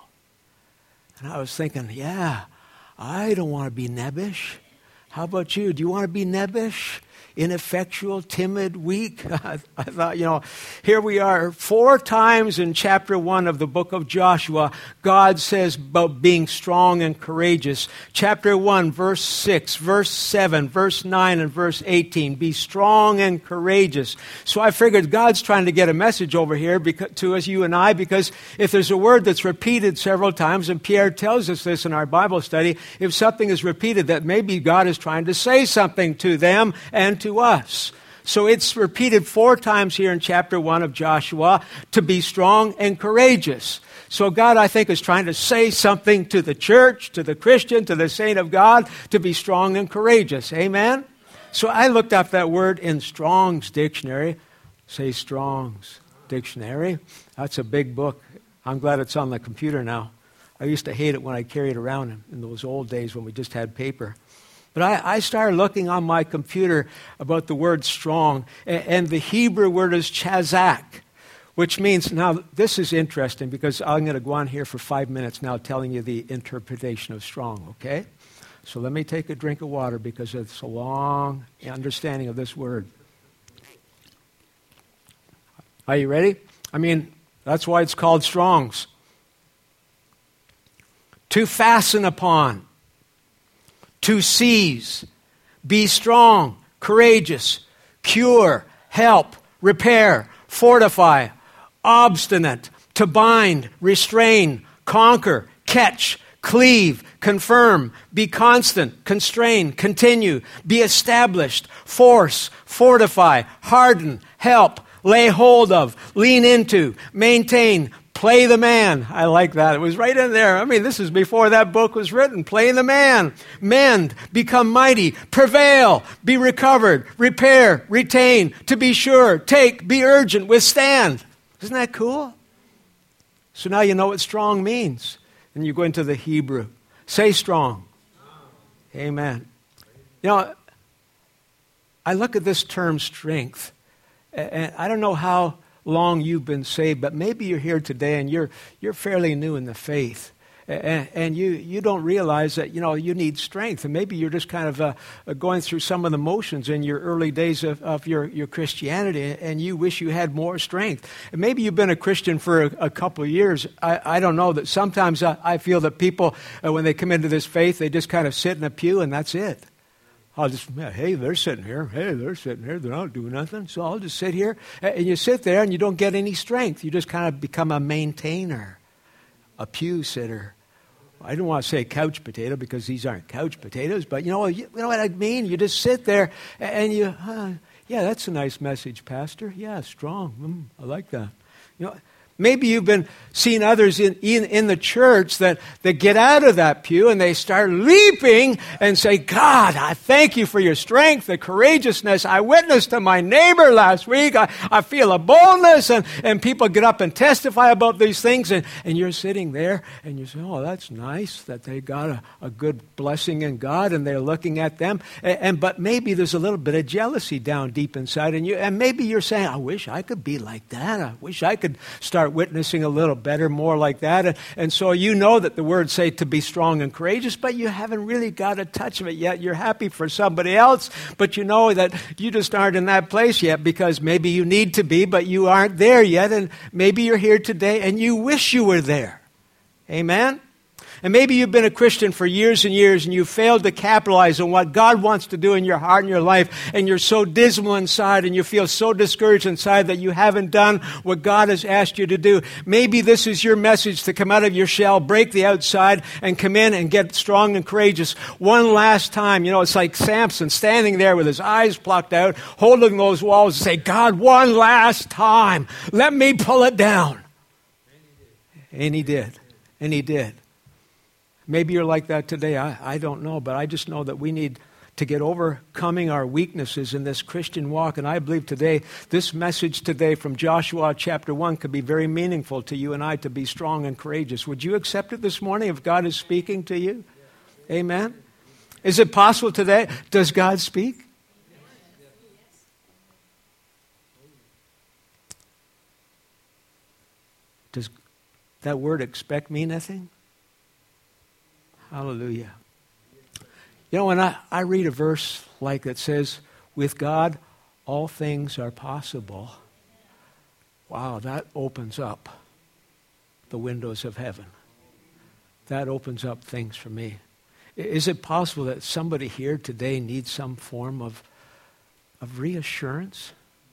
And I was thinking, yeah, I don't want to be nebbish. How about you? Do you want to be nebbish? Ineffectual, timid, weak? I, I thought, you know, here we are. Four times in chapter one of the book of Joshua, God says about being strong and courageous. Chapter one, verse six, verse seven, verse nine, and verse eighteen. Be strong and courageous. So I figured God's trying to get a message over here because, to us, you and I, because if there's a word that's repeated several times, and Pierre tells us this in our Bible study, if something is repeated, that maybe God is trying to say something to them and to to us. So it's repeated four times here in chapter one of Joshua to be strong and courageous. So God, I think, is trying to say something to the church, to the Christian, to the saint of God, to be strong and courageous. Amen? So I looked up that word in Strong's dictionary. Say Strong's dictionary. That's a big book. I'm glad it's on the computer now. I used to hate it when I carried it around in, in those old days when we just had paper. But I, I started looking on my computer about the word strong, and, and the Hebrew word is chazak, which means, now this is interesting because I'm going to go on here for five minutes now telling you the interpretation of strong, okay? So let me take a drink of water because it's a long understanding of this word. Are you ready? I mean, that's why it's called Strong's. To fasten upon, to seize, be strong, courageous, cure, help, repair, fortify, obstinate, to bind, restrain, conquer, catch, cleave, confirm, be constant, constrain, continue, be established, force, fortify, harden, help, lay hold of, lean into, maintain, play the man. I like that. It was right in there. I mean, this is before that book was written. Play the man. Mend. Become mighty. Prevail. Be recovered. Repair. Retain. To be sure. Take. Be urgent. Withstand. Isn't that cool? So now you know what strong means. And you go into the Hebrew. Say strong. Amen. You know, I look at this term strength. And I don't know how long you've been saved, but maybe you're here today and you're you're fairly new in the faith, and, and you you don't realize that you know you need strength, and maybe you're just kind of uh, going through some of the motions in your early days of, of your, your Christianity, and you wish you had more strength. And maybe you've been a Christian for a, a couple of years. I, I don't know that sometimes I, I feel that people uh, when they come into this faith, they just kind of sit in a pew and that's it. I'll just, yeah, hey, they're sitting here. Hey, they're sitting here. They're not doing nothing. So I'll just sit here. And you sit there and you don't get any strength. You just kind of become a maintainer, a pew sitter. I don't want to say couch potato because these aren't couch potatoes, but you know, you know what I mean? You just sit there and you, uh, yeah, that's a nice message, Pastor. Yeah, strong. Mm, I like that. You know, maybe you've been seeing others in, in, in the church that, that get out of that pew and they start leaping and say, God, I thank you for your strength, the courageousness. I witnessed to my neighbor last week. I, I feel a boldness. And, and people get up and testify about these things. And, and you're sitting there and you say, oh, that's nice that they got a, a good blessing in God and they're looking at them. And, and but maybe there's a little bit of jealousy down deep inside in you. And maybe you're saying, I wish I could be like that. I wish I could start witnessing a little better, more like that. And, and so you know that the words say to be strong and courageous, but you haven't really got a touch of it yet. You're happy for somebody else, but you know that you just aren't in that place yet because maybe you need to be, but you aren't there yet. And maybe you're here today and you wish you were there. Amen? And maybe you've been a Christian for years and years and you've failed to capitalize on what God wants to do in your heart and your life, and you're so dismal inside and you feel so discouraged inside that you haven't done what God has asked you to do. Maybe this is your message to come out of your shell, break the outside, and come in and get strong and courageous one last time. You know, it's like Samson standing there with his eyes plucked out, holding those walls and say, God, one last time, let me pull it down. And he did. And he did. Maybe you're like that today. I, I don't know, but I just know that we need to get overcoming our weaknesses in this Christian walk. And I believe today, this message today from Joshua chapter one could be very meaningful to you and I to be strong and courageous. Would you accept it this morning if God is speaking to you? Amen? Is it possible today? Does God speak? Does that word expect mean nothing? Hallelujah. You know, when I, I read a verse like that says, with God, all things are possible. Wow, that opens up the windows of heaven. That opens up things for me. Is it possible that somebody here today needs some form of, of reassurance?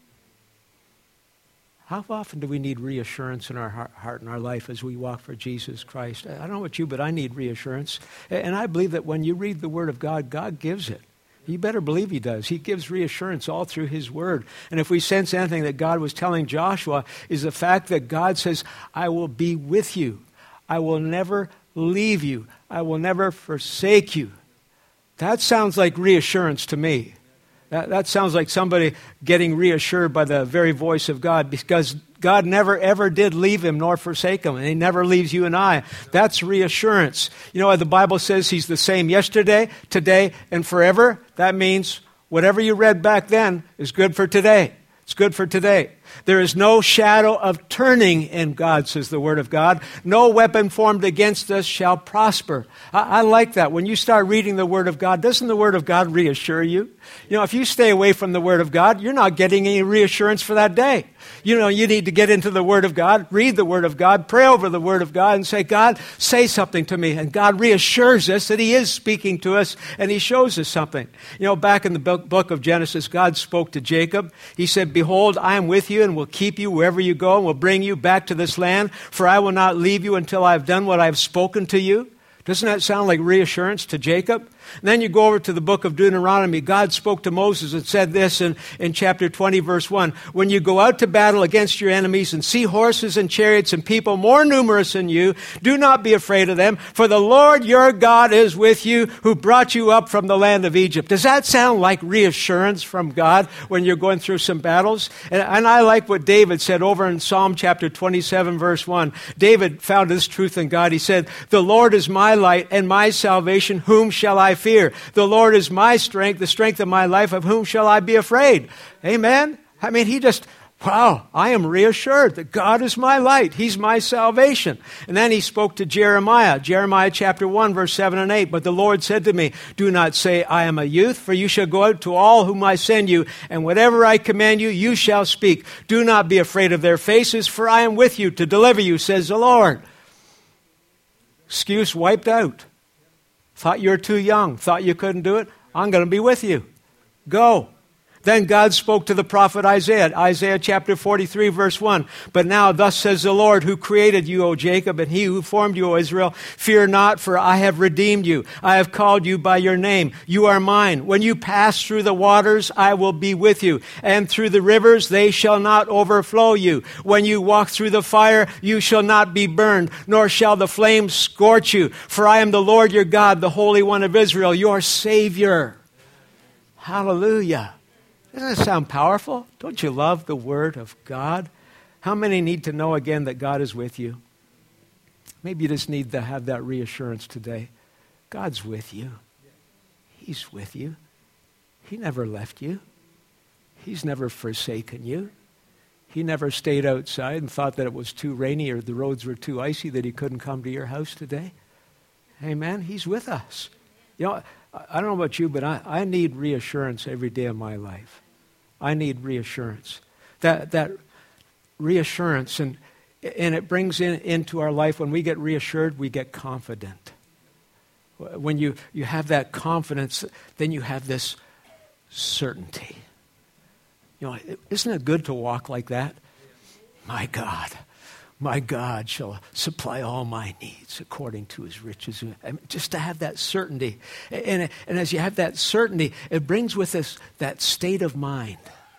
How often do we need reassurance in our heart and our life as we walk for Jesus Christ? I don't know about you, but I need reassurance. And I believe that when you read the Word of God, God gives it. You better believe He does. He gives reassurance all through His Word. And if we sense anything that God was telling Joshua, is the fact that God says, I will be with you. I will never leave you. I will never forsake you. That sounds like reassurance to me. That, that sounds like somebody getting reassured by the very voice of God, because God never, ever did leave him nor forsake him, and He never leaves you and I. That's reassurance. You know, the Bible says He's the same yesterday, today, and forever. That means whatever you read back then is good for today. It's good for today. There is no shadow of turning in God, says the Word of God. No weapon formed against us shall prosper. I, I like that. When you start reading the Word of God, doesn't the Word of God reassure you? You know, if you stay away from the Word of God, you're not getting any reassurance for that day. You know, you need to get into the Word of God, read the Word of God, pray over the Word of God, and say, God, say something to me. And God reassures us that He is speaking to us, and He shows us something. You know, back in the book of Genesis, God spoke to Jacob. He said, behold, I am with you and will keep you wherever you go and will bring you back to this land, for I will not leave you until I have done what I have spoken to you. Doesn't that sound like reassurance to Jacob? And then you go over to the book of Deuteronomy. God spoke to Moses and said this in, in chapter twenty, verse one. When you go out to battle against your enemies and see horses and chariots and people more numerous than you, do not be afraid of them, for the Lord your God is with you, who brought you up from the land of Egypt. Does that sound like reassurance from God when you're going through some battles? And, and I like what David said over in Psalm chapter twenty-seven, verse one. David found this truth in God. He said, the Lord is my light and my salvation. Whom shall I fear? The Lord is my strength, the strength of my life. Of whom shall I be afraid? Amen? I mean, he just, wow, I am reassured that God is my light. He's my salvation. And then he spoke to Jeremiah, Jeremiah chapter one, verse seven and eight. But the Lord said to me, do not say, I am a youth, for you shall go out to all whom I send you, and whatever I command you, you shall speak. Do not be afraid of their faces, for I am with you to deliver you, says the Lord. Excuse wiped out. Thought you were too young. Thought you couldn't do it. I'm going to be with you. Go. Then God spoke to the prophet Isaiah, Isaiah chapter forty-three, verse one. But now thus says the Lord, who created you, O Jacob, and he who formed you, O Israel, fear not, for I have redeemed you. I have called you by your name. You are mine. When you pass through the waters, I will be with you. And through the rivers, they shall not overflow you. When you walk through the fire, you shall not be burned, nor shall the flames scorch you. For I am the Lord your God, the Holy One of Israel, your Savior. Hallelujah. Doesn't it sound powerful? Don't you love the Word of God? How many need to know again that God is with you? Maybe you just need to have that reassurance today. God's with you. He's with you. He never left you. He's never forsaken you. He never stayed outside and thought that it was too rainy or the roads were too icy that he couldn't come to your house today. Amen. He's with us. You know, I don't know about you, but I, I need reassurance every day of my life. I need reassurance. That that reassurance, and and it brings in into our life, when we get reassured, we get confident. When you, you have that confidence, then you have this certainty. You know, isn't it good to walk like that? My God. My God shall supply all my needs according to his riches. I mean, just to have that certainty. And, and as you have that certainty, it brings with us that state of mind.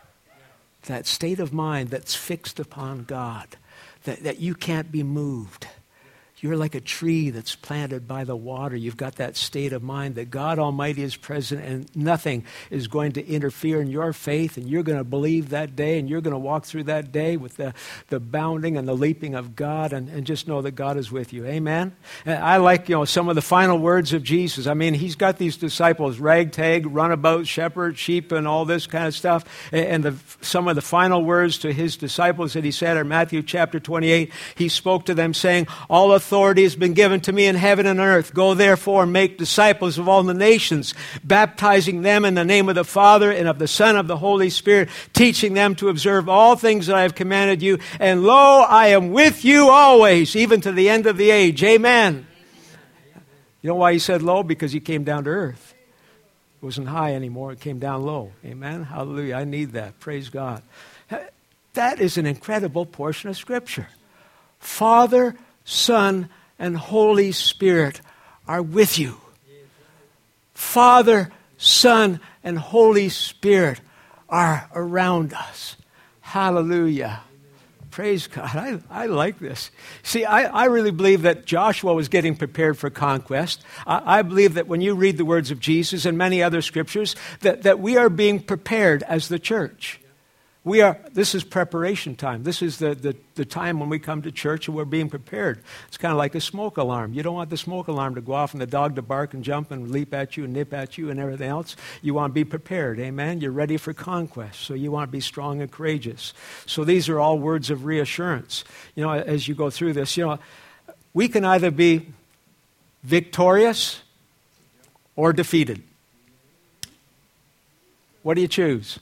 That state of mind that's fixed upon God. That, that you can't be moved. You're like a tree that's planted by the water. You've got that state of mind that God Almighty is present and nothing is going to interfere in your faith, and you're going to believe that day, and you're going to walk through that day with the, the bounding and the leaping of God, and, and just know that God is with you. Amen? And I like, you know, some of the final words of Jesus. I mean, he's got these disciples, ragtag, runabout, shepherd, sheep, and all this kind of stuff. And the, some of the final words to his disciples that he said in Matthew chapter twenty-eight, he spoke to them saying, all authority Authority has been given to me in heaven and earth. Go therefore and make disciples of all the nations, baptizing them in the name of the Father and of the Son and of the Holy Spirit, teaching them to observe all things that I have commanded you. And lo, I am with you always, even to the end of the age. Amen. You know why he said low? Because he came down to earth. It wasn't high anymore. It came down low. Amen. Hallelujah. I need that. Praise God. That is an incredible portion of Scripture. Father, Son, and Holy Spirit are with you. Father, Son, and Holy Spirit are around us. Hallelujah. Praise God. I, I like this. See, I, I really believe that Joshua was getting prepared for conquest. I, I believe that when you read the words of Jesus and many other scriptures, that, that we are being prepared as the church. We are, this is preparation time. This is the, the, the time when we come to church and we're being prepared. It's kind of like a smoke alarm. You don't want the smoke alarm to go off and the dog to bark and jump and leap at you and nip at you and everything else. You want to be prepared, amen? You're ready for conquest, so you want to be strong and courageous. So these are all words of reassurance. You know, as you go through this, you know, we can either be victorious or defeated. What do you choose?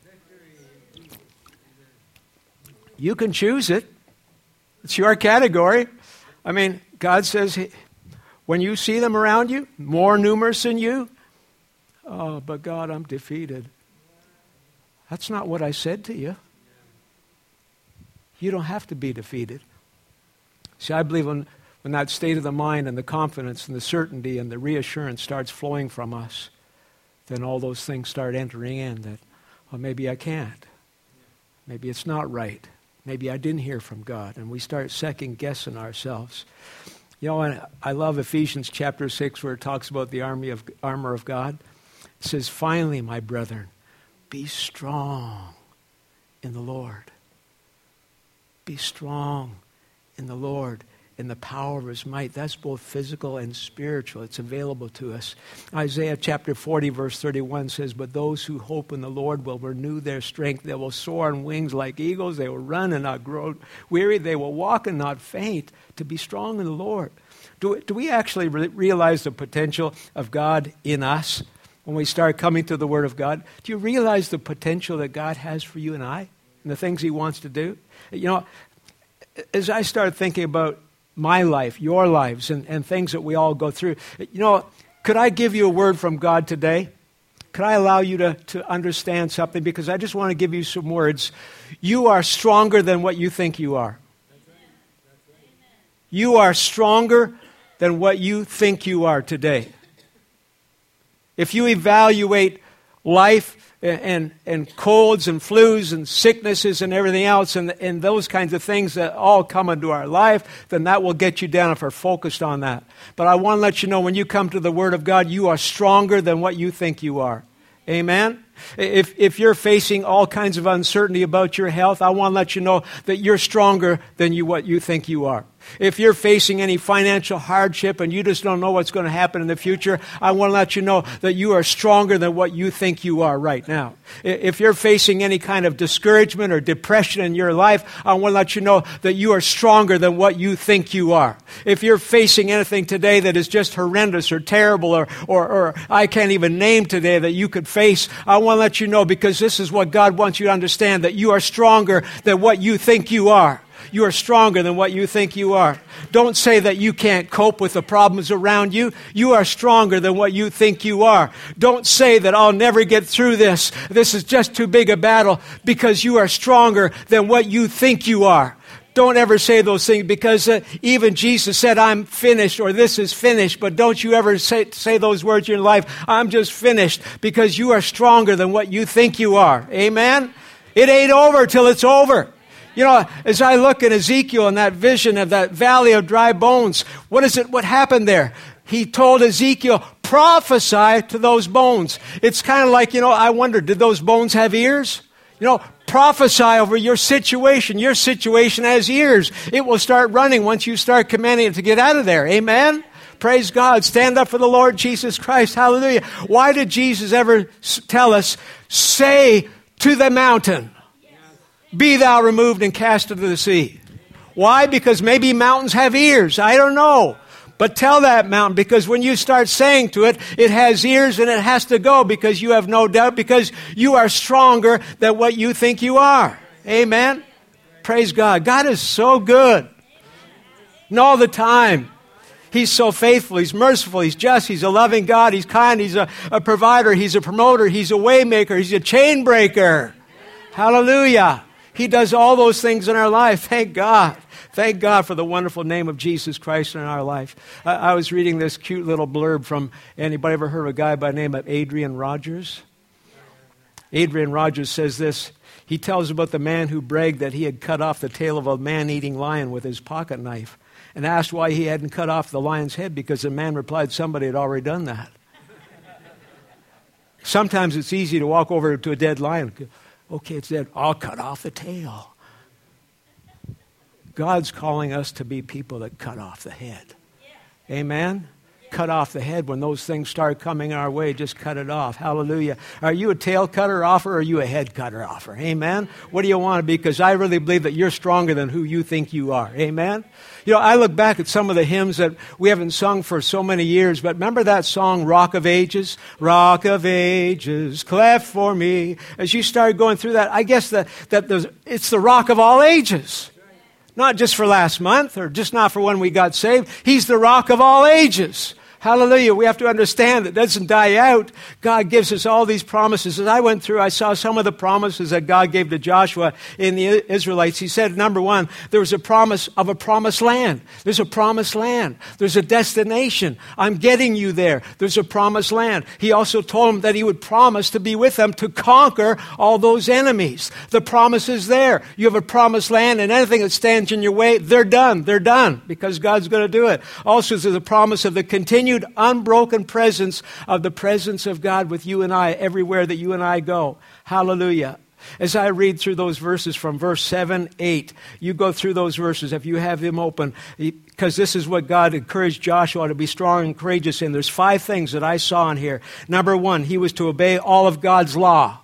You can choose it. It's your category. I mean, God says, when you see them around you, more numerous than you, oh, but God, I'm defeated. That's not what I said to you. You don't have to be defeated. See, I believe when, when that state of the mind and the confidence and the certainty and the reassurance starts flowing from us, then all those things start entering in that, well, maybe I can't. Maybe it's not right. Maybe I didn't hear from God, and we start second-guessing ourselves. You know, and I love Ephesians chapter six where it talks about the army of, armor of God. It says, finally, my brethren, be strong in the Lord. Be strong in the Lord, in the power of his might. That's both physical and spiritual. It's available to us. Isaiah chapter forty, verse thirty-one says, but those who hope in the Lord will renew their strength. They will soar on wings like eagles. They will run and not grow weary. They will walk and not faint. To be strong in the Lord. Do, do we actually re- realize the potential of God in us when we start coming to the Word of God? Do you realize the potential that God has for you and I and the things he wants to do? You know, as I started thinking about my life, your lives, and, and things that we all go through. You know, could I give you a word from God today? Could I allow you to, to understand something? Because I just want to give you some words. You are stronger than what you think you are. You are stronger than what you think you are today. If you evaluate life and, and colds and flus and sicknesses and everything else and, and those kinds of things that all come into our life, then that will get you down if we're focused on that. But I want to let you know, when you come to the Word of God, you are stronger than what you think you are. Amen? If, if you're facing all kinds of uncertainty about your health, I want to let you know that you're stronger than you what you think you are. If you're facing any financial hardship and you just don't know what's going to happen in the future, I want to let you know that you are stronger than what you think you are right now. If you're facing any kind of discouragement or depression in your life, I want to let you know that you are stronger than what you think you are. If you're facing anything today that is just horrendous or terrible or, or, or I can't even name today that you could face, I want to let you know, because this is what God wants you to understand, that you are stronger than what you think you are. You are stronger than what you think you are. Don't say that you can't cope with the problems around you. You are stronger than what you think you are. Don't say that I'll never get through this. This is just too big a battle, because you are stronger than what you think you are. Don't ever say those things, because uh, even Jesus said, I'm finished, or this is finished. But don't you ever say, say those words in your life, I'm just finished, because you are stronger than what you think you are. Amen? It ain't over till it's over. You know, as I look at Ezekiel and that vision of that valley of dry bones, what is it? What happened there? He told Ezekiel, prophesy to those bones. It's kind of like, you know, I wonder, did those bones have ears? You know, prophesy over your situation. Your situation has ears. It will start running once you start commanding it to get out of there. Amen? Praise God. Stand up for the Lord Jesus Christ. Hallelujah. Why did Jesus ever tell us, say to the mountain, be thou removed and cast into the sea? Why? Because maybe mountains have ears. I don't know. But tell that mountain, because when you start saying to it, it has ears and it has to go, because you have no doubt, because you are stronger than what you think you are. Amen? Praise God. God is so good. And all the time. He's so faithful. He's merciful. He's just. He's a loving God. He's kind. He's a, a provider. He's a promoter. He's a way maker. He's a chain breaker. Hallelujah. He does all those things in our life. Thank God. Thank God for the wonderful name of Jesus Christ in our life. I, I was reading this cute little blurb from, anybody ever heard of a guy by the name of Adrian Rogers? Adrian Rogers says this. He tells about the man who bragged that he had cut off the tail of a man-eating lion with his pocket knife, and asked why he hadn't cut off the lion's head, because the man replied somebody had already done that. Sometimes it's easy to walk over to a dead lion. Okay, it's dead. I'll cut off the tail. God's calling us to be people that cut off the head. Amen? Cut off the head when those things start coming our way. Just cut it off. Hallelujah. Are you a tail cutter offer or are you a head cutter offer? Amen? What do you want to be? Because I really believe that you're stronger than who you think you are. Amen? You know, I look back at some of the hymns that we haven't sung for so many years, but remember that song, Rock of Ages? Rock of Ages, cleft for me. As you started going through that, I guess that, that the, it's the rock of all ages. Not just for last month or just not for when we got saved. He's the rock of all ages. Hallelujah. We have to understand that it doesn't die out. God gives us all these promises. As I went through, I saw some of the promises that God gave to Joshua in the Israelites. He said, number one, there was a promise of a promised land. There's a promised land. There's a destination. I'm getting you there. There's a promised land. He also told them that he would promise to be with them to conquer all those enemies. The promise is there. You have a promised land, and anything that stands in your way, they're done. They're done because God's going to do it. Also, there's a promise of the continued unbroken presence of the presence of God with you and I everywhere that you and I go. Hallelujah. As I read through those verses from verse seven, eight, you go through those verses if you have them open, because this is what God encouraged Joshua to be strong and courageous in. There's five things that I saw in here. Number one, he was to obey all of God's law.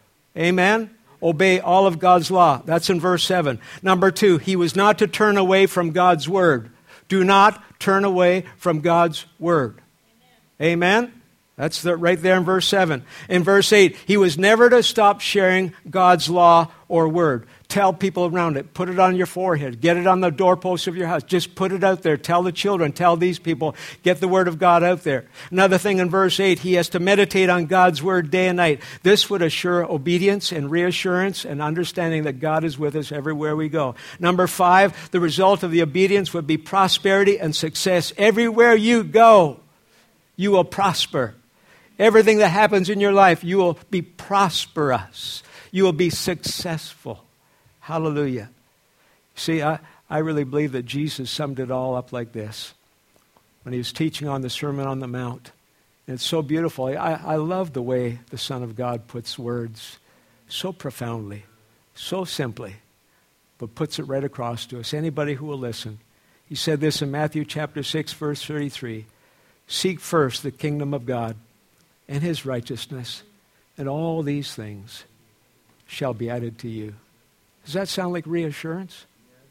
Amen? Obey all of God's law. That's in verse seven. Number two, he was not to turn away from God's word. Do not turn away from God's word. Amen? Amen? That's the, right there in verse seven. In verse eight, he was never to stop sharing God's law or word. Tell people around it. Put it on your forehead. Get it on the doorposts of your house. Just put it out there. Tell the children. Tell these people. Get the word of God out there. Another thing in verse eight, he has to meditate on God's word day and night. This would assure obedience and reassurance and understanding that God is with us everywhere we go. Number five, the result of the obedience would be prosperity and success. Everywhere you go, you will prosper. Everything that happens in your life, you will be prosperous. You will be successful. Hallelujah. See, I, I really believe that Jesus summed it all up like this when he was teaching on the Sermon on the Mount. And it's so beautiful. I, I love the way the Son of God puts words so profoundly, so simply, but puts it right across to us. Anybody who will listen. He said this in Matthew chapter six, verse thirty-three. Seek first the kingdom of God and his righteousness, and all these things shall be added to you. Does that sound like reassurance?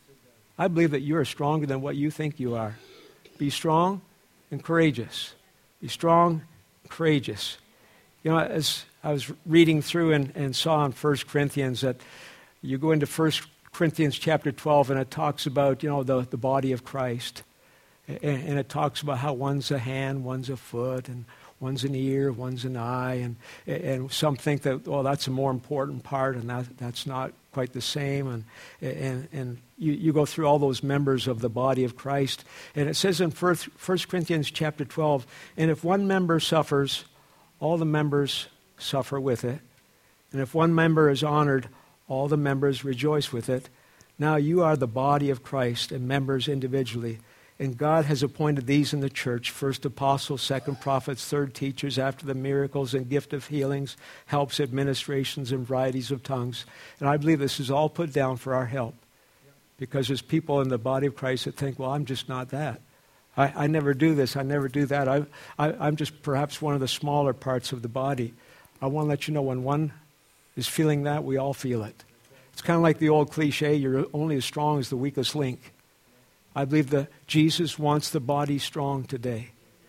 I believe that you are stronger than what you think you are. Be strong and courageous. Be strong and courageous. You know, as I was reading through and, and saw in First Corinthians that you go into First Corinthians chapter twelve and it talks about, you know, the, the body of Christ. And, and it talks about how one's a hand, one's a foot, and one's an ear, one's an eye, and and some think that, well, that's a more important part, and that that's not quite the same. And and and you, you go through all those members of the body of Christ, and it says in First Corinthians chapter twelve, and if one member suffers, all the members suffer with it, and if one member is honored, all the members rejoice with it. Now you are the body of Christ and members individually. And God has appointed these in the church, first apostles, second prophets, third teachers, after the miracles and gift of healings, helps, administrations, and varieties of tongues. And I believe this is all put down for our help. Because there's people in the body of Christ that think, well, I'm just not that. I, I never do this. I never do that. I, I, I'm just perhaps one of the smaller parts of the body. I want to let you know when one is feeling that, we all feel it. It's kind of like the old cliche, you're only as strong as the weakest link. I believe that Jesus wants the body strong today.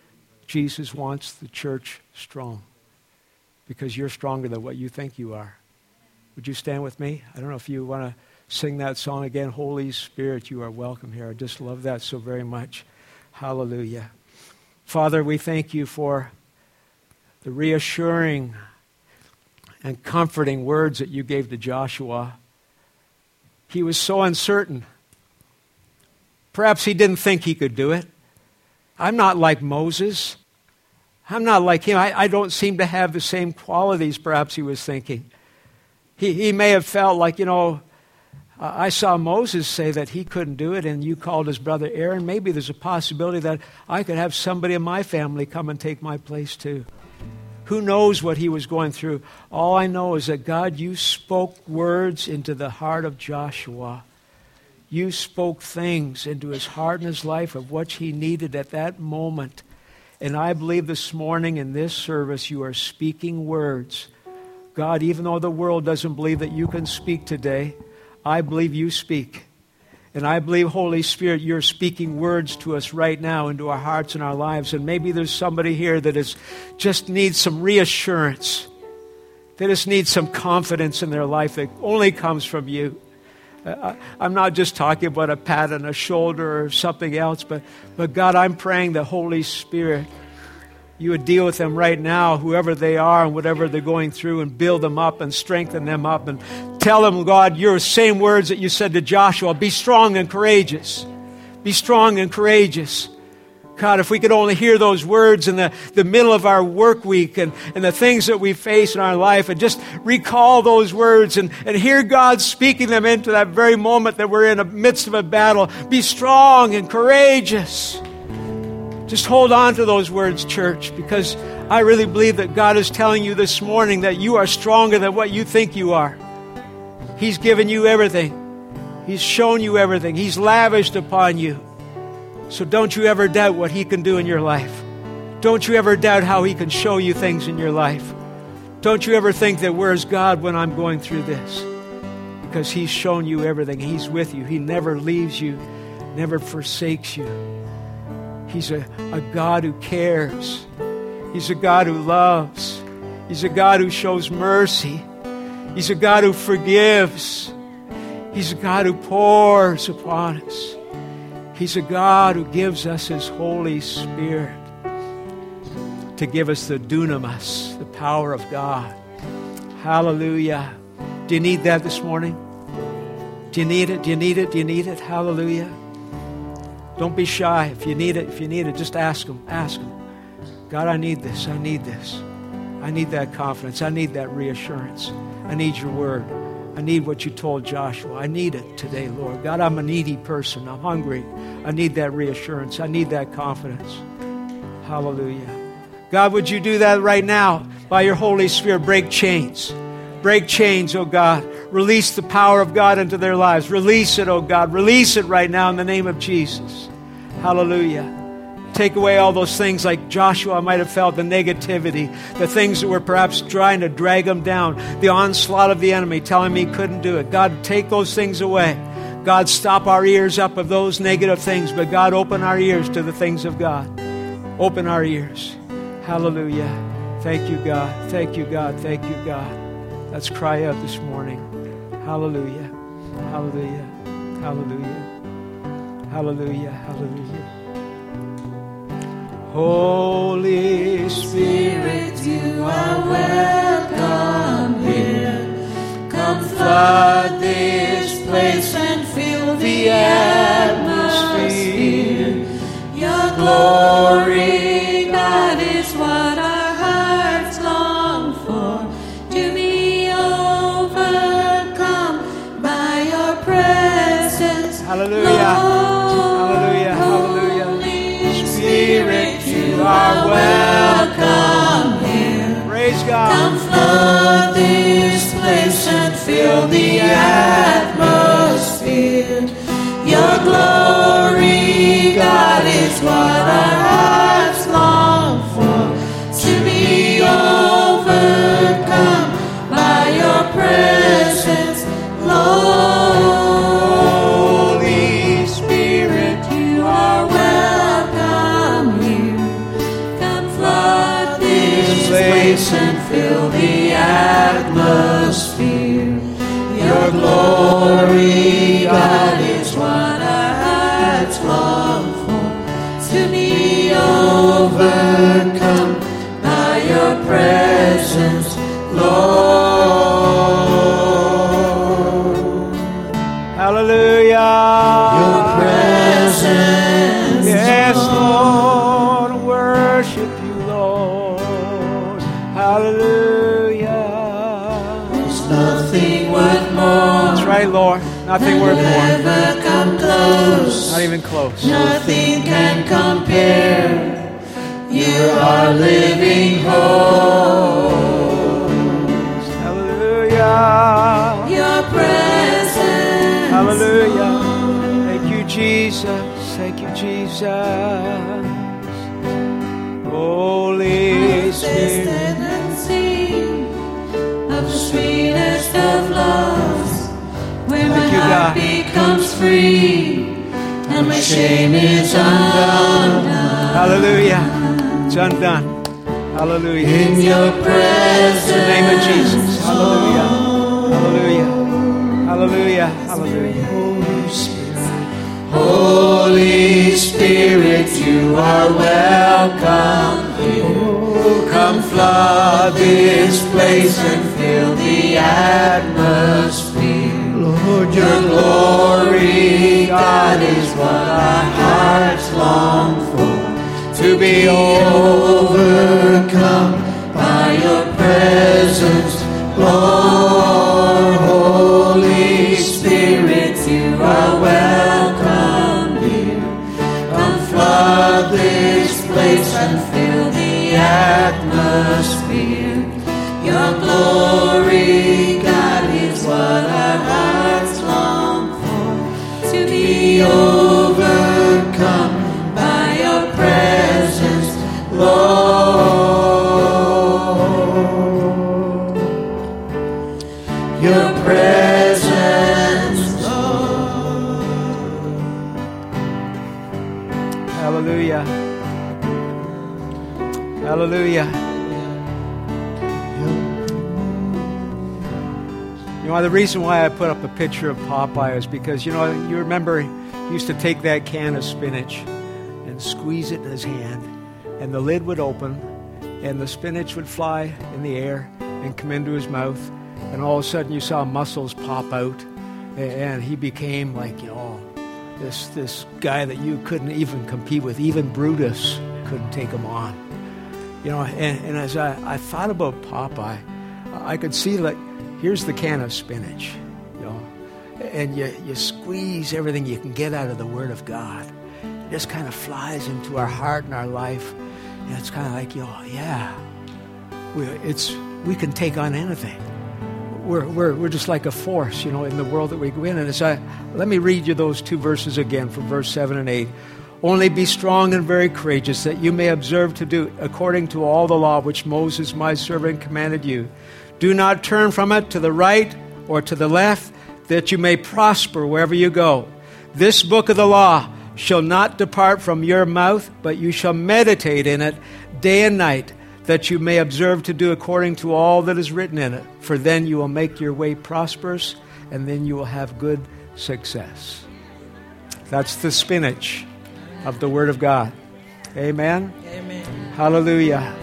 Jesus wants the church strong because you're stronger than what you think you are. Would you stand with me? I don't know if you want to sing that song again. Holy Spirit, you are welcome here. I just love that so very much. Hallelujah. Father, we thank you for the reassuring and comforting words that you gave to Joshua. He was so uncertain. Perhaps he didn't think he could do it. I'm not like Moses. I'm not like him. I, I don't seem to have the same qualities, perhaps he was thinking. He, he may have felt like, you know, I saw Moses say that he couldn't do it, and you called his brother Aaron. Maybe there's a possibility that I could have somebody in my family come and take my place too. Who knows what he was going through? All I know is that, God, you spoke words into the heart of Joshua. You spoke things into his heart and his life of what he needed at that moment. And I believe this morning in this service you are speaking words. God, even though the world doesn't believe that you can speak today, I believe you speak. And I believe, Holy Spirit, you're speaking words to us right now into our hearts and our lives. And maybe there's somebody here that is just needs some reassurance. They just need some confidence in their life that only comes from you. Uh, I'm not just talking about a pat on the shoulder or something else, but, but God, I'm praying the Holy Spirit, you would deal with them right now, whoever they are and whatever they're going through, and build them up and strengthen them up and tell them, God, your same words that you said to Joshua, be strong and courageous. Be strong and courageous. God, if we could only hear those words in the, the middle of our work week and, and the things that we face in our life, and just recall those words and, and hear God speaking them into that very moment that we're in the midst of a battle. Be strong and courageous. Just hold on to those words, church, because I really believe that God is telling you this morning that you are stronger than what you think you are. He's given you everything. He's shown you everything. He's lavished upon you. So don't you ever doubt what he can do in your life. Don't you ever doubt how he can show you things in your life. Don't you ever think that where's God when I'm going through this? Because he's shown you everything. He's with you. He never leaves you, never forsakes you. He's a, a God who cares. He's a God who loves. He's a God who shows mercy. He's a God who forgives. He's a God who pours upon us. He's a God who gives us his Holy Spirit to give us the dunamis, the power of God. Hallelujah. Do you need that this morning? Do you need it? Do you need it? Do you need it? Hallelujah. Don't be shy. If you need it, if you need it, just ask him. Ask him. God, I need this. I need this. I need that confidence. I need that reassurance. I need your word. I need what you told Joshua. I need it today, Lord. God, I'm a needy person. I'm hungry. I need that reassurance. I need that confidence. Hallelujah. God, would you do that right now? By your Holy Spirit, break chains. Break chains, oh God. Release the power of God into their lives. Release it, oh God. Release it right now in the name of Jesus. Hallelujah. Take away all those things like Joshua might have felt, the negativity, the things that were perhaps trying to drag him down, the onslaught of the enemy telling me he couldn't do it. God, take those things away. God, stop our ears up of those negative things, but God, open our ears to the things of God. Open our ears. Hallelujah. Thank you, God. Thank you, God. Thank you, God. Let's cry out this morning. Hallelujah. Hallelujah. Hallelujah. Hallelujah. Hallelujah. Holy Spirit, you are welcome here. Come flood this place and fill the atmosphere. Your glory, God, is what our hearts long for. To be overcome by your presence. Hallelujah. Hallelujah. Hallelujah. Spirit, you are welcome here. Praise God. Come flood this place and fill the atmosphere. Your glory, God, is what our hearts long for. To be overcome by your presence, Lord. Holy Spirit, you are welcome here. Come flood this place and fill the atmosphere. Your glory, God, is what our hearts long for. To be overcome by your presence, Lord. Hallelujah. Your presence, yes, Lord. Lord. Worship you, Lord. Hallelujah. There's nothing worth more. That's right, Lord. Nothing worth more. Never come close. Not even close. Nothing can compare. You're our living hope. Hallelujah. Your presence. Hallelujah. Thank you, Jesus. Thank you, Jesus. Holy Spirit. And sing of the sweetest of loves, where my you, heart God. becomes free and my shame is undone. Hallelujah. It's undone. Hallelujah. In your presence. In the name of Jesus. Hallelujah. Hallelujah. Hallelujah. Hallelujah. Holy Spirit. Holy Spirit, you are welcome here. Come flood this place and fill the atmosphere. Lord, your glory, God, is what our hearts long for. To be overcome by your presence, Lord. Holy Spirit, you are welcome here. Come flood this place and fill the atmosphere. Your glory, God, is what our hearts long for. To be overcome by your presence, Lord. Your presence, Lord. Hallelujah. Hallelujah. You know, the reason why I put up a picture of Popeye is because, you know, you remember he used to take that can of spinach and squeeze it in his hand, and the lid would open, and the spinach would fly in the air and come into his mouth, and all of a sudden you saw muscles pop out, and he became like, you know, this this guy that you couldn't even compete with. Even Brutus couldn't take him on. You know, and, and as I, I thought about Popeye, I could see, like, here's the can of spinach, you know, and you, you squeeze everything you can get out of the Word of God. It just kind of flies into our heart and our life, and it's kind of like, you know, yeah, we, it's we can take on anything. We're we're we're just like a force, you know, in the world that we go in. And as I let me read you those two verses again from verse seven and eight. Only be strong and very courageous, that you may observe to do according to all the law which Moses my servant commanded you. Do not turn from it to the right or to the left, that you may prosper wherever you go. This book of the law shall not depart from your mouth, but you shall meditate in it day and night, that you may observe to do according to all that is written in it. For then you will make your way prosperous, and then you will have good success. That's the spinach of the Word of God. Amen? Amen. Hallelujah.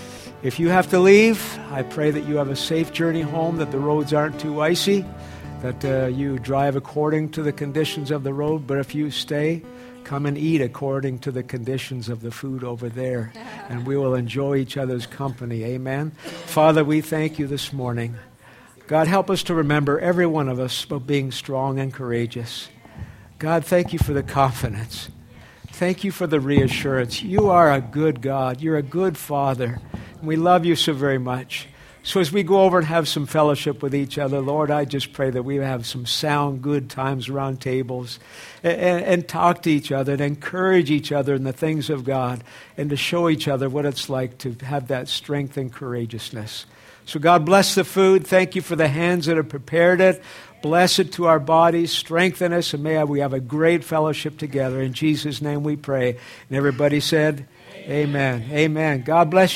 If you have to leave, I pray that you have a safe journey home, that the roads aren't too icy, that uh, you drive according to the conditions of the road. But if you stay, come and eat according to the conditions of the food over there, and we will enjoy each other's company. Amen. Father, we thank you this morning. God, help us to remember, every one of us, about being strong and courageous. God, thank you for the confidence. Thank you for the reassurance. You are a good God. You're a good Father. And we love you so very much. So as we go over and have some fellowship with each other, Lord, I just pray that we have some sound, good times around tables and, and, and talk to each other and encourage each other in the things of God, and to show each other what it's like to have that strength and courageousness. So God, bless the food. Thank you for the hands that have prepared it. Bless it to our bodies. Strengthen us, and may we have a great fellowship together. In Jesus' name we pray. And everybody said, Amen. Amen. God bless you.